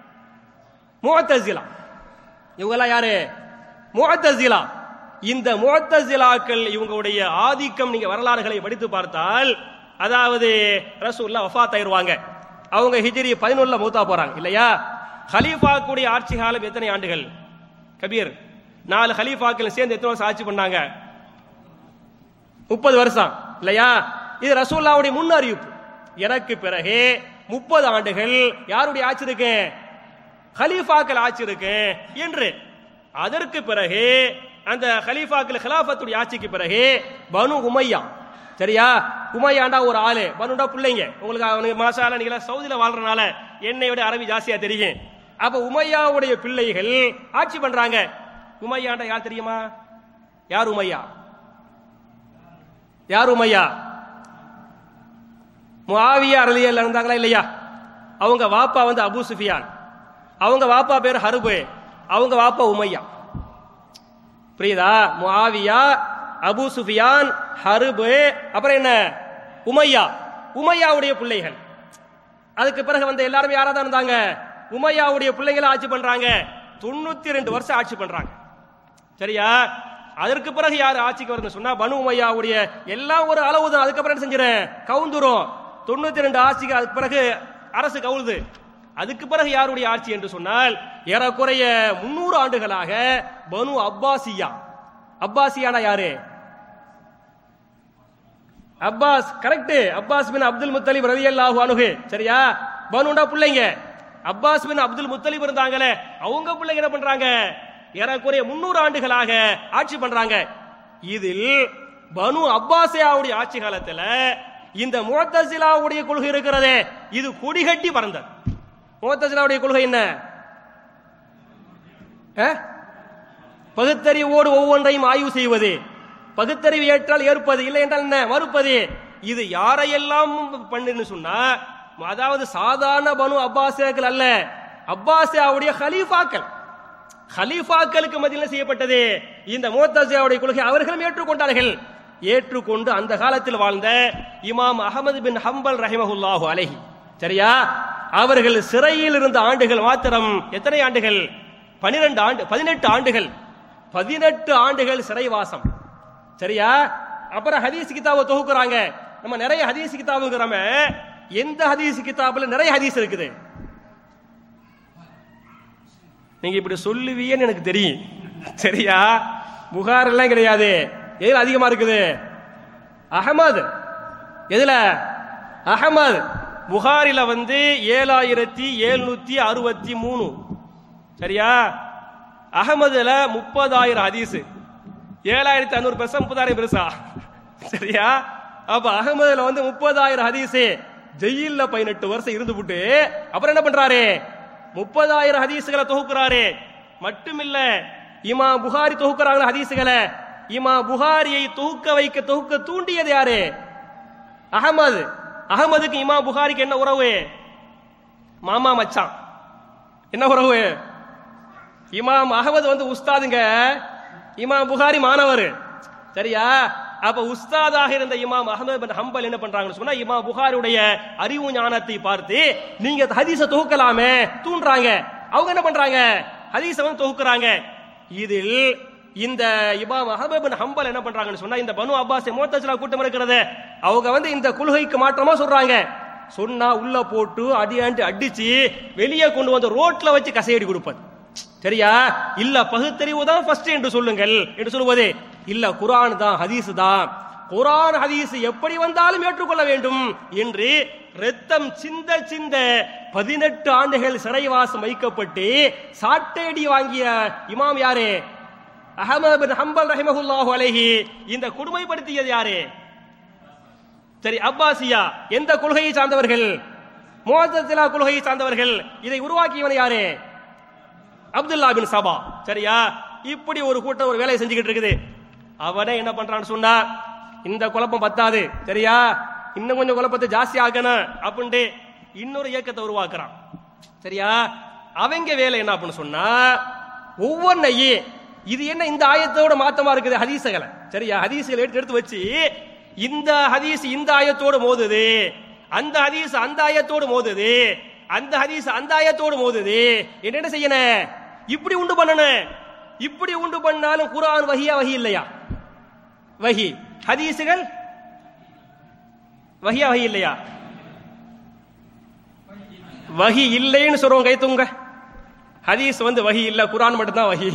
முஅத்தஸிலா. இவங்க எல்லாம் யாரு? முஅத்தஸிலா. இந்த முஅத்தஸிலாக்கள் இவங்களுடைய ஆதிக்கம் நீங்க வரலாறுகளை படித்து பார்த்தால், அதாவது ரசூலுல்லாஹ் வஃபாத் ஆயிருவாங்க, அவங்க ஹிஜ்ரி 11ல மௌத்தா போறாங்க இல்லையா? ஹலீஃபாக்குடைய ஆட்சி காலம் எத்தனை ஆண்டுகள்? கபீர் 4 ஹலீஃபாக்கள் சேர்ந்து எத்தனை வருஷம் ஆட்சி பண்ணாங்க? 30 வருஷம் இல்லையா? இது ரசூலுல்லாஹ்வுடைய முன் அறிவிப்பு. எனக்கு பிறகு 30 ஆண்டுகள் யாருடைய ஆட்சி இருக்கு? ஹலீஃபாக்கள் ஆட்சி இருக்கு என்று. அதற்கு பிறகு அந்த ஹலீஃபாக்கள் கிலாஃபத்துடைய ஆட்சிக்கு பிறகு பனு உமையா. சரியா? உமையாண்டா ஒரு ஆளு, பனுண்டா பிள்ளைங்க. உங்களுக்கு மாஷா அல்லாஹ் நீங்க சவுதியில வாழ்றனால என்னை விட அரபி ஜாஸ்தியா தெரியும். அப்ப உமையாவுடைய பிள்ளைகள் ஆட்சி பண்றாங்க. உமையாண்டா யார் தெரியுமா? யார் உமையா? யார் உமையா? முஆவியா ரலியல்லாஹு இருந்தாங்களா இல்லையா? அவங்க வாப்பா அபூ சுஃபியான், அவங்க வாப்பா பேர் ஹர்பு, அவங்க வாப்பா உமையா. புரியுதா? முஆவியா, அபூ சுஃபியான், ஹர்பு, அப்புறம் என்ன? உமையா. உமையாவுடைய பிள்ளைகள். அதுக்கு பிறகு எல்லாருமே யாரா தான் இருந்தாங்க? உமையாவுடைய பிள்ளைகளை ஆட்சி பண்றாங்க. 92 வருஷம் ஆட்சி பண்றாங்க. சரியா? அதற்கு பிறகு யார் ஆட்சிக்கு வருதுன்னு சொன்னா பனு உமையாவுடைய எல்லாம் ஒரு அளவு தான். அதுக்கப்புறம் என்ன செஞ்சிடறேன்? கவுந்துரும். 92 ஆட்சிக்கு அதுக்கு பிறகு அரசு கவுழுது. அதுக்கு பிறகு யாருடைய ஆட்சி என்று சொன்னால் ஏறக்குறைய 300 ஆண்டுகளாக பனு அப்பாசியா. அப்பாசியானா யாரு? அப்பாஸ். கரெக்ட். அப்பாஸ் பின் அப்துல் முத்தலிப் ரலியல்லாஹு அன்ஹு. சரியா? பனுண்டா பிள்ளைங்க. அப்பாஸ் பின் அப்துல் முத்தலிப் இருந்தாங்களே, அவங்க பிள்ளைங்க என்ன பண்றாங்க? ஏறக்குறைய 300 ஆண்டுகளாக ஆட்சி பண்றாங்க. இதில் பனு அப்பாசியாவுடைய ஆட்சி காலத்துல இந்த முஅத்தஸிலாவுடைய கொள்கை இருக்கிறதே, இது கொடிகட்டி பறந்தது. முஅத்தஸிலாவுடைய கொள்கை என்ன? பகுத்தறிவோடு ஒவ்வொன்றையும் ஆய்வு செய்வது, பகுத்தறிவு ஏற்றால் ஏற்பது, இல்லை என்றால் என்ன? மறுப்பது. இது யாரையெல்லாம் பண்ணுன்னு சொன்னா, அதாவது சாதாரண பனு அப்பாசியாக்கள் அல்ல, அப்பாசியாவுடைய ஹலீஃபாக்கள். ஹலீஃபாக்களுக்கு மத்தியில் செய்யப்பட்டது இந்த முஅத்தஸிலாவுடைய கொள்கை. அவர்களும் ஏற்றுக்கொண்டார்கள். ஏற்றுக்கொண்டு அந்த காலத்தில் வாழ்ந்த இமாம் அஹமது பின் ஹம்பல் ரஹிமஹுல்லாஹு அலைஹி. சரியா? அவர்கள் சிறையில் இருந்த ஆண்டுகள் மாத்திரம் எத்தனை ஆண்டுகள்? 18 ஆண்டுகள். 18 ஆண்டுகள் சிறைவாசம். சரியா? அப்புறம் ஹதீஸ் கிதாபை தொகுக்குறாங்க. நம்ம நிறைய ஹதீஸ் கிதாபுங்கிறோம். எந்த ஹதீஸ் கிதாபுல நிறைய ஹதீஸ் இருக்குது? நீங்க இப்படி சொல்லுவீன்னு எனக்கு தெரியும். சரியா? புகார் எல்லாம் கிடையாது. எதுல அதிகமா இருக்குது? அஹமது. எதுல? அஹமது. புகாரில 7763. சரியா? அஹமதுல 30,000 ஹதீஸ். 7,500 பெருசா 30,000 பெருசா? சரியா? அப்ப அஹமதுல 30,000 ஹதீஸ். ஜெயில்ல 18 வருஷம் இருந்து விட்டு அப்புறம் என்ன பண்றாரு? 30,000 ஹதீஸ்களை தொகுக்கிறாரு. மட்டுமில்ல, இமாம் புகாரி தொகுக்கிறாங்க ஹதீசுகளை. இமாம் புகாரியை தொகுக்க தூண்டியது யாரு? அகமது. அகமதுக்கு இமாம் புகாரிக்கு என்ன உறவு? மாமா மச்சான். என்ன உறவு? இமாம் அகமது உஸ்தாதுங்க, இமாம் புகாரி மாணவர். சரியா? அப்ப உஸ்தாதாக இருந்த இமாம் அஹ்மத் பின் ஹம்பல் என்ன பண்றாங்கன்னு சொன்னா, இமாம் புகாரியுடைய அறிவு ஞானத்தை பார்த்து நீங்க ஹதீஸ தொகுக்கலாமே தூண்டுறாங்க. அவங்க என்ன பண்றாங்க? ஹதீஸ தொகுக்குறாங்க. இதில் இந்த இமாம் அஹ்மத் பின் ஹம்பல் என்ன பண்றாங்கன்னு சொன்னா, இந்த பனு அப்பாஸ் முஅத்தஸிலா கூட்டம் இருக்கிறது, அவங்க இந்த கொள்கைக்கு மாற்றமா சொல்றாங்க. சொன்னா உள்ள போட்டு அடிச்சு வெளியே கொண்டு வந்து ரோட்ல வச்சு கசையடி கொடுப்பது. சரியா? இல்ல பகுத்தறிவு தான் ஃபர்ஸ்ட் என்று சொல்லுங்கள் என்று சொல்லுவது இல்ல, குர்ஆன் தான், ஹதீஸ் தான். குர்ஆன் ஹதீஸ் எப்படி வந்தாலும் ஏற்றுக்கொள்ள வேண்டும் என்று ரத்தம் சிந்த 18 ஆண்டுகள் சிறைவாசம் வைக்கப்பட்டு சாட்டையடி வாங்கிய இமாம் யாரு? அஹ்மத் பின் ஹம்பல் ரஹிமஹுல்லாஹு அலைஹி. இந்த கொடுமைப்படுத்தியது யாரு? சரி, அப்பாசியா. எந்த கொள்கையை சார்ந்தவர்கள்? முஅத்தஸிலா கொள்கையை சார்ந்தவர்கள். இதை உருவாக்கியவன் யாரு? அப்துல்லா பின் சபா. சரியா? இப்படி ஒரு கூட்டம் ஒரு வேலையை செஞ்சுக்கிட்டு இருக்குது. அவனே என்ன பண்றான்னு சொன்னா, இந்த குழப்பம் பத்தாது, சரியா, இன்னும் கொஞ்சம் குழப்பத்தை ஜாஸ்தி ஆக்கணும் அப்படின்ட்டு இன்னொரு இயக்கத்தை உருவாக்குறான். சரியா? அவங்க வேலை என்ன அப்படின்னு சொன்னா, ஒவ்வொன்னையும் இது என்ன இந்த ஆயத்தோட மாத்தமா இருக்குது ஹதீஸ்களை. சரியா? ஹதீஸ்களை எடுத்து வச்சு இந்த ஹதீஸ் இந்த ஆயத்தோடு மோதுது, அந்த ஹதீஸ் அந்த ஆயத்தோடு மோதுது, அந்த ஹதீஸ் அந்த ஆயத்தோடு மோதுது. என்ன செய்யணும்? இப்படி உண்டு பண்ணணும். இப்படி உண்டு பண்ணாலும் குர்ஆன் வஹியா வஹி இல்லையா? வஹி. ஹதீஸ்கள் வஹியா வஹி இல்லையா? வஹி இல்லைன்னு சொல்றோம் கை தூங்க. ஹதீஸ் வஹி இல்ல, குர்ஆன் மட்டும் தான் வஹி.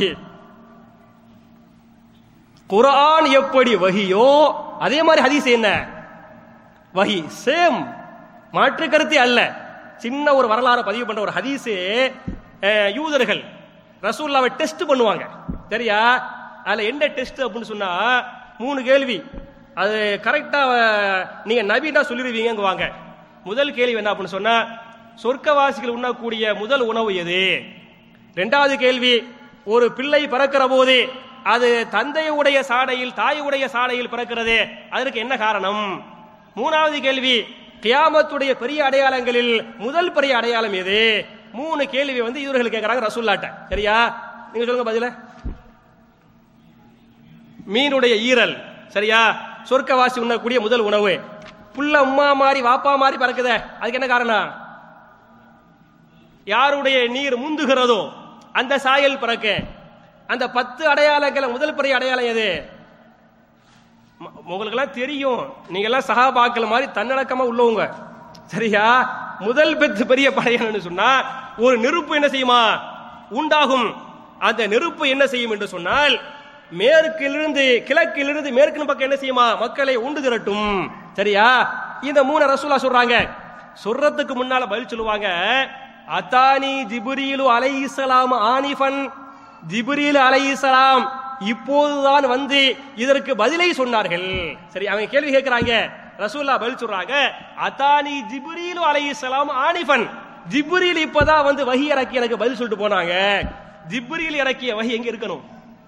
குர்ஆன் எப்படி வஹியோ அதே மாதிரி ஹதீஸ் என்ன வஹி, சேம், மாற்று கருத்து அல்ல. சின்ன ஒரு வரலாறு பதிவு பண்ற ஒரு ஹதீஸ், யூதர்கள் ரசூலுல்லாஹ்வை டெஸ்ட் பண்ணுவாங்க. சரியா? அதுல என்ன டெஸ்ட் அப்படின்னு சொன்னா, 3 கேள்வி. அது கரெக்டா நீங்க நபினா சொல்லிடுவீங்க. முதல் கேள்வி என்ன அப்படின்னு சொன்னா, சொர்க்கவாசிகள் உண்ணக்கூடிய முதல் உணவு எது? 2வது கேள்வி, ஒரு பிள்ளை பிறக்கிற போது அது தந்தையுடைய சாடையில் தாயுடைய சாடையில் பிறக்கிறது, அதற்கு என்ன காரணம்? 3வது கேள்வி, கியாமத்துடைய பெரிய அடையாளங்களில் முதல் பெரிய அடையாளம் எது? 3 கேள்வி இவர்கள் கேட்கிறாங்க ரசூலுல்லாஹ்ட்ட. சரியா? நீங்க சொல்லுங்க பதில. மீனுடைய ஈரல். சரியா? சொர்க்கவாசி உண்ணக்கூடிய முதல் உணவு. புள்ள உம்மா மாதிரி வாப்பா மாதிரி பறக்குத, அதுக்கு என்ன காரணம்? யாருடைய நீர் முந்துகிறதோ அந்த சாயல் பிறக்க. அந்த 10 அடையாளங்கள் முதல் பெரிய அடையாளம் எது? உங்களுக்கு எல்லாம் தெரியும், நீங்க எல்லாம் சஹாபாக்கள் மாதிரி தன்னடக்கமா உள்ளவங்க. சரியா? முதல் பெரிய படையன்னு சொன்னா, ஒரு நெருப்பு என்ன செய்யுமா? உண்டாகும். அந்த நெருப்பு என்ன செய்யும் என்று சொன்னால், மேற்கிலிருந்து கிழக்கிலிருந்து மேற்கு பக்கம் என்ன செய்யுமா? மக்களை உண்டு திரட்டும். சரியா? இந்த 3 ரசூலா சொல்றாங்க. சொல்றதுக்கு முன்னால பதில் சொல்லுவாங்க, அத்தானி ஜிப்ரீலு அலைஹிஸ்ஸலாம் ஆனிஃபன். ஜிப்ரீல் அலைஹிஸ்ஸலாம் இப்போதுதான் இதற்கு பதிலை சொன்னார்கள். சரி, அவங்க கேள்வி கேட்கிறாங்க, ரசூலுல்லாஹ் பதில் சொல்றாங்க, அத்தானி ஜிப்ரீலு அலைஹிஸ்ஸலாம் ஆனிஃபன். ஜிப்ரீல் இப்பதான் வஹி இறக்கி எனக்கு பதில் சொல்லிட்டு போனாங்க. ஜிப்ரீல் இறக்கிய வஹி எங்க இருக்கணும்?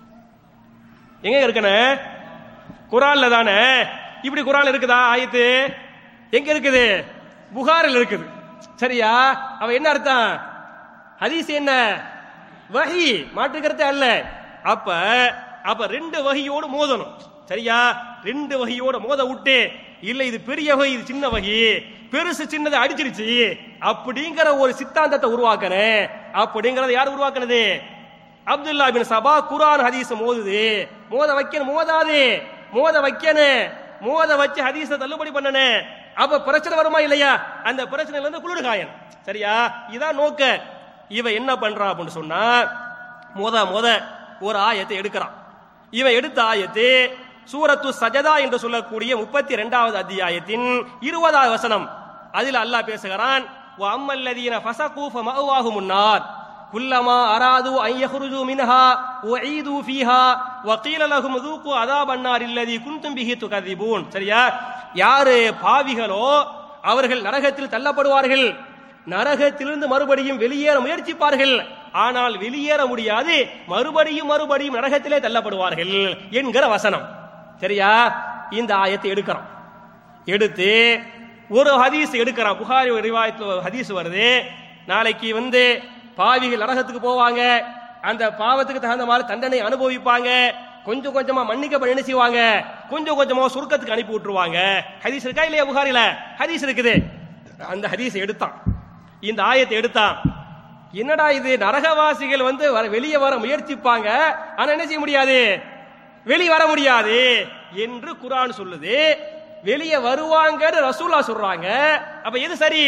எங்க இருக்கணும்? குர்ஆன்ல தானே. இப்படி குர்ஆன்ல இருக்குதா ஆயத்து? எங்க இருக்குது? புகாரில் இருக்குது. சரியா? அவ என்ன அர்த்தம்? ஹதீஸ் என்ன? வஹி, மாற்று கருத்து அல்ல. அப்ப 2 வஹியோடு மோதணும். சரியா? 2 வஹியோட மோத விட்டு, இல்ல இது பெரிய வஹி இது சின்ன வஹி, பெருசு சின்னதை அடிச்சிருச்சு அப்படிங்கிற ஒரு சித்தாந்தத்தை உருவாக்கணும். அப்படிங்கறத யார் உருவாக்குனது? அப்துல்லா பின் சபா. குர்ஆன் ஹதீஸ் மோதுது, மோத வைக்கணும். மோதாது, மோத வைக்கணும். மோத வச்சு ஹதீஸை தள்ளுபடி பண்ணணும். அப்ப பிரச்சனை வருமா இல்லையா? அந்த பிரச்சனையில இருந்து குளிர் காயன். சரியா? இதான் நோக்க. இவ என்ன பண்றான் அப்படின்னு சொன்னா, மோத ஒரு ஆயத்தை எடுக்கிறான். இவன் எடுத்த ஆயத்து சூரத்து சஜதா என்று சொல்லக்கூடிய 32வது அத்தியாயத்தின் 20வது வசனம். அதில் அல்லாஹ் பேசுகிறான், வ அம்மல்லதீன ஃபஸகு ஃபமஅவாஹுமுன் நார் குல்லமா அராது அன் யஹ்ருஜு மின்ஹா உஈது ஃபீஹா வ கீல லஹும் ذوقوا عذاب النار الذي كنتم به تكذبون. சரியா? யாரு பாவிகளோ அவர்கள் நரகத்தில் தள்ளப்படுவார்கள், நரகத்திலிருந்து மறுபடியும் வெளியேற முயற்சிப்பார்கள். ஆனால் வெளியேற முடியாது, மறுபடியும் மறுபடியும் நரகத்திலே தள்ளப்படுவார்கள் என்கிற வசனம். சரியா? இந்த ஆயத்தை எடுக்கிறோம். எடுத்து ஒரு ஹதீஸ் எடுக்கிறான். புகாரி ரிவாயத்தில் ஹதீஸ் வருது, நாளைக்கு பாவிகள் நரகத்துக்கு போவாங்க, அந்த பாவத்துக்கு தகுந்த மாதிரி தண்டனை அனுபவிப்பாங்க, கொஞ்சம் கொஞ்சமா மன்னிக்கப்பட என்ன செய்வாங்க, கொஞ்சம் கொஞ்சமா சுருக்கத்துக்கு அனுப்பி விட்டுருவாங்க. ஹதீஸ் இருக்கா இல்லையா? புகாரில ஹதீஸ் இருக்குது. அந்த ஹதீஸ் எடுத்தான், இந்த ஆயத்தை எடுத்தான். என்னடா இது, நரகவாசிகள் வெளியே வர முயற்சிப்பாங்க, ஆனா என்ன செய்ய முடியாது, வெளியே வர முடியாது என்று குர்ஆன் சொல்லுது. வெளியே வருவாங்கன்னு ரசூலுல்லாஹ் சொல்றாங்க. அப்ப எது சரி?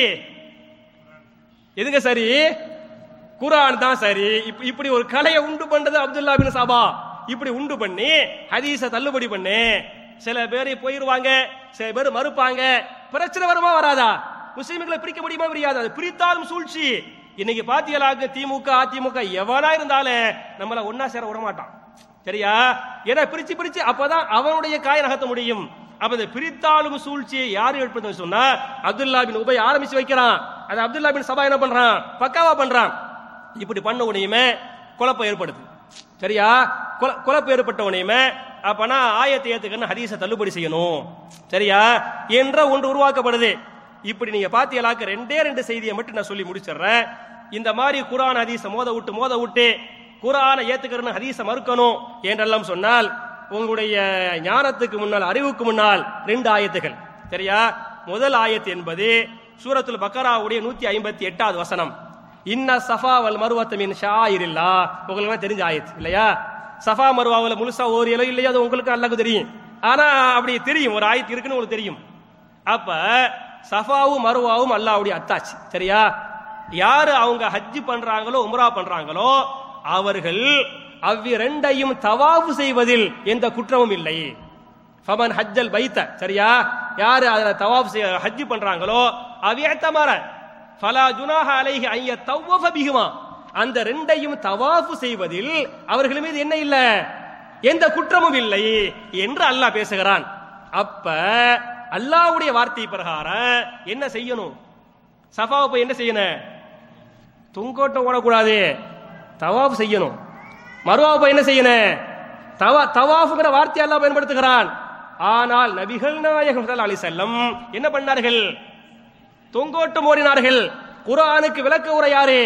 எதுங்க சரி? குர்ஆன் தான் சரி. இப்படி ஒரு கலையை உண்டு பண்றது அப்துல்லா பின் சபா. இப்படி உண்டு பண்ணி ஹதீஸை தள்ளுபடி பண்ணு. சில பேர் போயிருவாங்க, சில பேர் மறுப்பாங்க. பிரச்சனை வருமா வராதா? முஸ்லிம்களை பிரிக்க முடியுமா முடியாது? அது பிரித்தாலும் சூழ்ச்சி. இன்னைக்கு பாத்தியலாக திமுக அதிமுக எவனா இருந்தாலும் நம்மள ஒன்னா சேர விட மாட்டான். சரியா? ஏன்னா பிரிச்சு பிரிச்சு அப்பதான் அவனுடைய காய நகர்த்த முடியும். அப்ப இந்த பிரித்தாலும் சூழ்ச்சியை யாரு ஏற்படுத்த சொன்னா அப்துல்லா பின் உபை ஆரம்பிச்சு வைக்கிறான். அது அப்துல்லா பின் சபா என்ன பண்றான், பக்காவா பண்றான். இப்படி பண்ண உடனேயுமே குழப்பம் ஏற்படுது. சரியா? குழப்பம் ஏற்பட்ட உடனேயுமே அப்பனா ஆயத்தை ஏத்துக்கன்னு ஹதீஸை தள்ளுபடி செய்யணும். சரியா? என்ற ஒன்று உருவாக்கப்படுது. இப்படி நீங்க பாத்தியலாக்க ரெண்டு செய்தியை மட்டும் நான் சொல்லி முடிச்சிடுறேன். இந்த மாதிரி குர்ஆன் ஹதீஸை மோத விட்டு குர்ஆனை ஏத்துக்கிறன்னு ஹதீஸை மறுக்கணும் என்றெல்லாம் சொன்னால் உங்களுடைய ஞானத்துக்கு முன்னால், அறிவுக்கு முன்னால் 2 ஆயத்துகள். சரியா? முதல் ஆயத்து என்பது சூரத்துல் பக்கராவுடைய 158வது வசனம். இன்ன சஃபா வல் மருவத மின் ஷாயிரில்லாஹ். உங்களுக்கு தெரிஞ்ச ஆயத்து இல்லையா? சஃபா மருவாவுல முழுசா ஓரியலோ இல்லையா, அது உங்களுக்கு அல்லாஹ்க்கு தெரியும். ஆனா அப்படி தெரியும், ஒரு ஆயத்து இருக்குன்னு உங்களுக்கு தெரியும். அப்ப சஃபாவும் மருவாவும் அல்லாஹ்வுடைய அத்தாட்சி. சரியா? யாரு அவங்க ஹஜ் பண்றாங்களோ உம்ரா பண்றாங்களோ அவர்கள் அவ்விரண்டையும் தவாஃப் செய்வதில் எந்த குற்றமும் இல்லை. ஃபமன் ஹஜ்ஜல் பைத்த. சரியா? யாரு அதுல தவாஃப் ஹஜ் பண்றாங்களோ அவியத்தமர ஃபலா ஜுனாஹ அலைஹி அன் யத்தவஃப பிஹிமா. அந்த ரெண்டையும் தவாஃப் செய்வதில் அவர்கள் மீது என்ன இல்ல, எந்த குற்றமும் இல்லை என்று அல்லாஹ் பேசுகிறான். அப்ப அல்லாஹ்வுடைய வார்த்தை பிரகாரம் என்ன செய்யணும்? சஃபாவை போய் என்ன செய்யணும்? தொங்கோட்டம் ஓடக்கூடாது, தவாஃப் செய்யணும். மருவா போய் என்ன செய்யணும்? தவாஃப்ங்கிற வார்த்தை அல்லாஹ் பயன்படுத்துகிறான். ஆனால் நபிகள் நாயகம் ஸல்லல்லாஹு அலைஹி வஸல்லம் என்ன பண்ணார்கள்? தொங்கோட்டம் ஓடினார்கள். குர்ஆனுக்கு விளக்க உரை யாரு?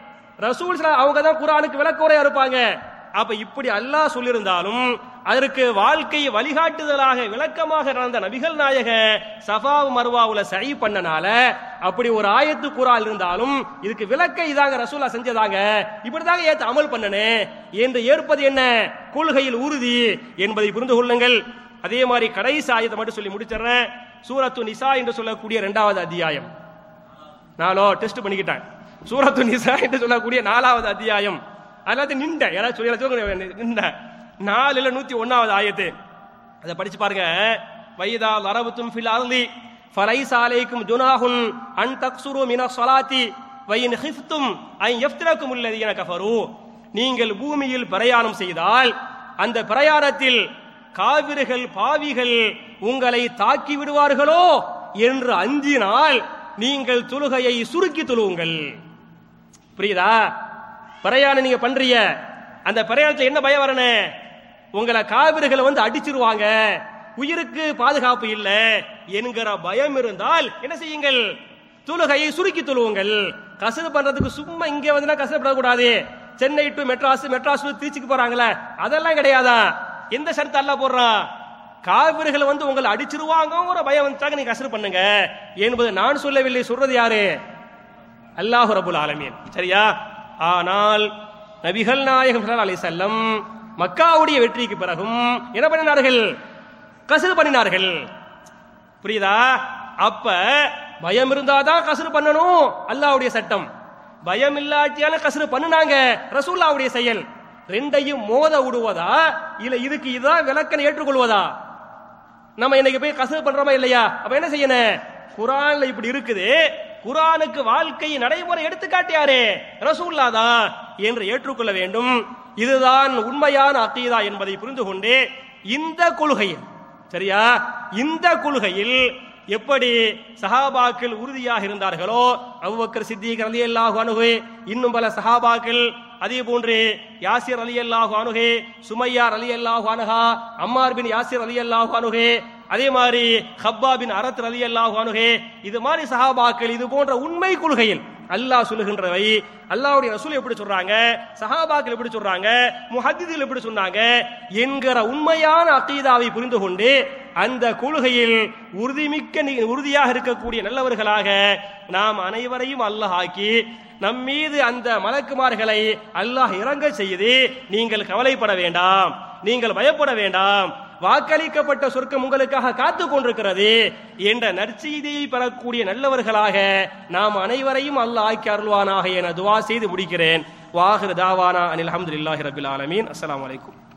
ரசூல் அவங்க தான் குர்ஆனுக்கு விளக்க உரையா இருப்பாங்க. அப்ப இப்படி அல்லாஹ் சொல்லியிருந்தாலும் அதற்கு வாழ்க்கை வழிகாட்டுதலாக விளக்கமாக நடந்த நபிகள் நாயக சஃபா மர்வாவுல சை பண்ணனால அப்படி ஒரு ஆயத்து குர்ஆன் இருந்தாலும் இதுக்கு விளக்க இதாங்க ரசூலா செஞ்சதாங்க, இப்படிதாங்க ஏத்து அமல் பண்ணனே என்று ஏற்பது என்ன கொள்கையில் உறுதி என்பதை புரிந்து கொள்ளுங்கள். அதே மாதிரி கடைசி ஆயத்தை மட்டும் சொல்லி முடிச்சிடறேன். சூரத்து நிசா என்று சொல்லக்கூடிய 2வது அத்தியாயம். நாளோ டெஸ்ட் பண்ணிக்கிட்டேன். சூரத்து நிசா என்று சொல்லக்கூடிய 4வது அத்தியாயம். அதாவது நின்ற யாராவது சொல்லி நின்ற 4 இல்ல 101வது ஆயத்து. அதை படிச்சு பாருங்க. வைதா லரபுத்தும் ஃபில் அர்லி ஃபலைஸ அலைக்கும் ஜுனாஹுன் அன் தக்ஸுரு மினஸ் ஸலாத்தி வைன் ஹிஃப்தும் அன் யஃப்திரக்கும் அல்லதீன கஃபரு. நீங்கள் பூமியில் பிரயாணம் செய்தால் அந்த பிரயாணத்தில் காவிர்கள் பாவிகள் உங்களை தாக்கி விடுவார்களோ என்று அஞ்சினால் நீங்கள் தொழுகையை சுருக்கி தொழுவுங்கள். புரியுதா? பிரயாணம் நீங்க பண்றீங்க, அந்த பிரயாணத்தில் என்ன பயம் வரணும்? உங்களை காவிர்கள் அடிச்சிருவாங்க, உயிருக்கு பாதுகாப்பு இல்லை என்கிற பயம் இருந்தால் என்ன செய்யுங்கள்? தொழுகையை சுருக்கி தொழுவுங்கள். கசடு பண்றதுக்கு சும்மா இங்க கஷ்டப்படக்கூடாது. சென்னை டு மெட்ராஸ், மெட்ராஸ் திருச்சிக்கு போறாங்களே அதெல்லாம் கிடையாதா? எந்த ஷரத்து அல்லாஹ் போடுறான்? காவிர்கள் உங்களை அடிச்சிருவாங்க பயம் வந்துட்டாங்க, நீங்க கசடு பண்ணுங்க என்பது நான் சொல்லவில்லை, சொல்றது யாரு? அல்லாஹ் ரப்புல் ஆலமீன். சரியா? ஆனால் நபிகள் நாயகம் ஸல்லல்லாஹு அலைஹி வஸல்லம் மக்காவுடைய வெற்றிக்கு பிறகும் என்ன பண்ணினார்கள்? கஸ்ர் பண்ணினார்கள். புரியுதா? அப்ப பயம் இருந்தாதான் கஸ்ர் பண்ணணும், அல்லாஹ்வுடைய சட்டம். பயம் இல்லாட்டியான கஸ்ர் பண்ணுனாங்க, ரசூலுல்லாஹ்வுடைய செயல். ரெண்டையும் மோத விடுவதா இல்ல இதுக்கு இதான் விளக்கனை ஏற்றுக்கொள்வதா? நம்ம இன்னைக்கு போய் கஸ்ர் பண்றோமா இல்லையா? அப்ப என்ன செய்யணும்? குர்ஆன்ல இப்படி இருக்குது, குர்ஆனுக்கு வாழ்க்கை நடைமுறை எடுத்துக்காட்டியாரே ரசூலுல்லாஹ் தான் என்று ஏற்றுக்கொள்ள வேண்டும். இதுதான் உண்மையான அகீதா என்பதை புரிந்து கொண்டு இந்த கொள்கையில், சரியா, இந்த கொள்கையில் எப்படி சஹாபாக்கள் உறுதியாக இருந்தார்களோ, அபூபக்கர் சித்திக் ரலியல்லாஹு அன்ஹு, இன்னும் பல சஹாபாக்கள், அதே போன்று யாசிர் ரலியல்லாஹு அன்ஹு, சுமையா ரலியல்லாஹு அன்ஹா, அம்மார் பின் யாசிர் ரலியல்லாஹு அன்ஹு, அதே மாதிரி ஹப்பா பின் அரத் ரலியல்லாஹு அன்ஹு, இது மாதிரி சஹாபாக்கள் இது போன்ற உண்மை கொள்கையில் அல்லாஹ் சொல்லுகின்றவை, அல்லாஹ்வுடைய ரசூல் எப்படி சொல்றாங்க, சஹாபாக்கள் எப்படி சொல்றாங்க, முஹத்திதுகள் எப்படி சொன்னாங்க என்கிற உண்மையான அகீதாவை புரிந்து கொண்டு அந்த கொள்கையில் உறுதியாக இருக்கக்கூடிய நல்லவர்களாக நாம் அனைவரையும் அல்லாஹ் ஆக்கி நம்மீது அந்த மலக்குமார்களை அல்லாஹ் இறங்க செய்து, நீங்கள் கவலைப்பட வேண்டாம், நீங்கள் பயப்பட வேண்டாம், வாக்களிக்கப்பட்ட சொர்க்கம் உங்களுக்காக காத்துக் கொண்டிருக்கிறது என்ற நற்செய்தியை பெறக்கூடிய நல்லவர்களாக நாம் அனைவரையும் அல்லாஹ் ஆக்கி அருள்வானாக என துஆ செய்து முடிக்கிறேன். வாஹிர் தாவானா அனில் ஹம்துலில்லாஹி ரப்பில் ஆலமீன். அஸ்ஸலாமு அலைக்கும்.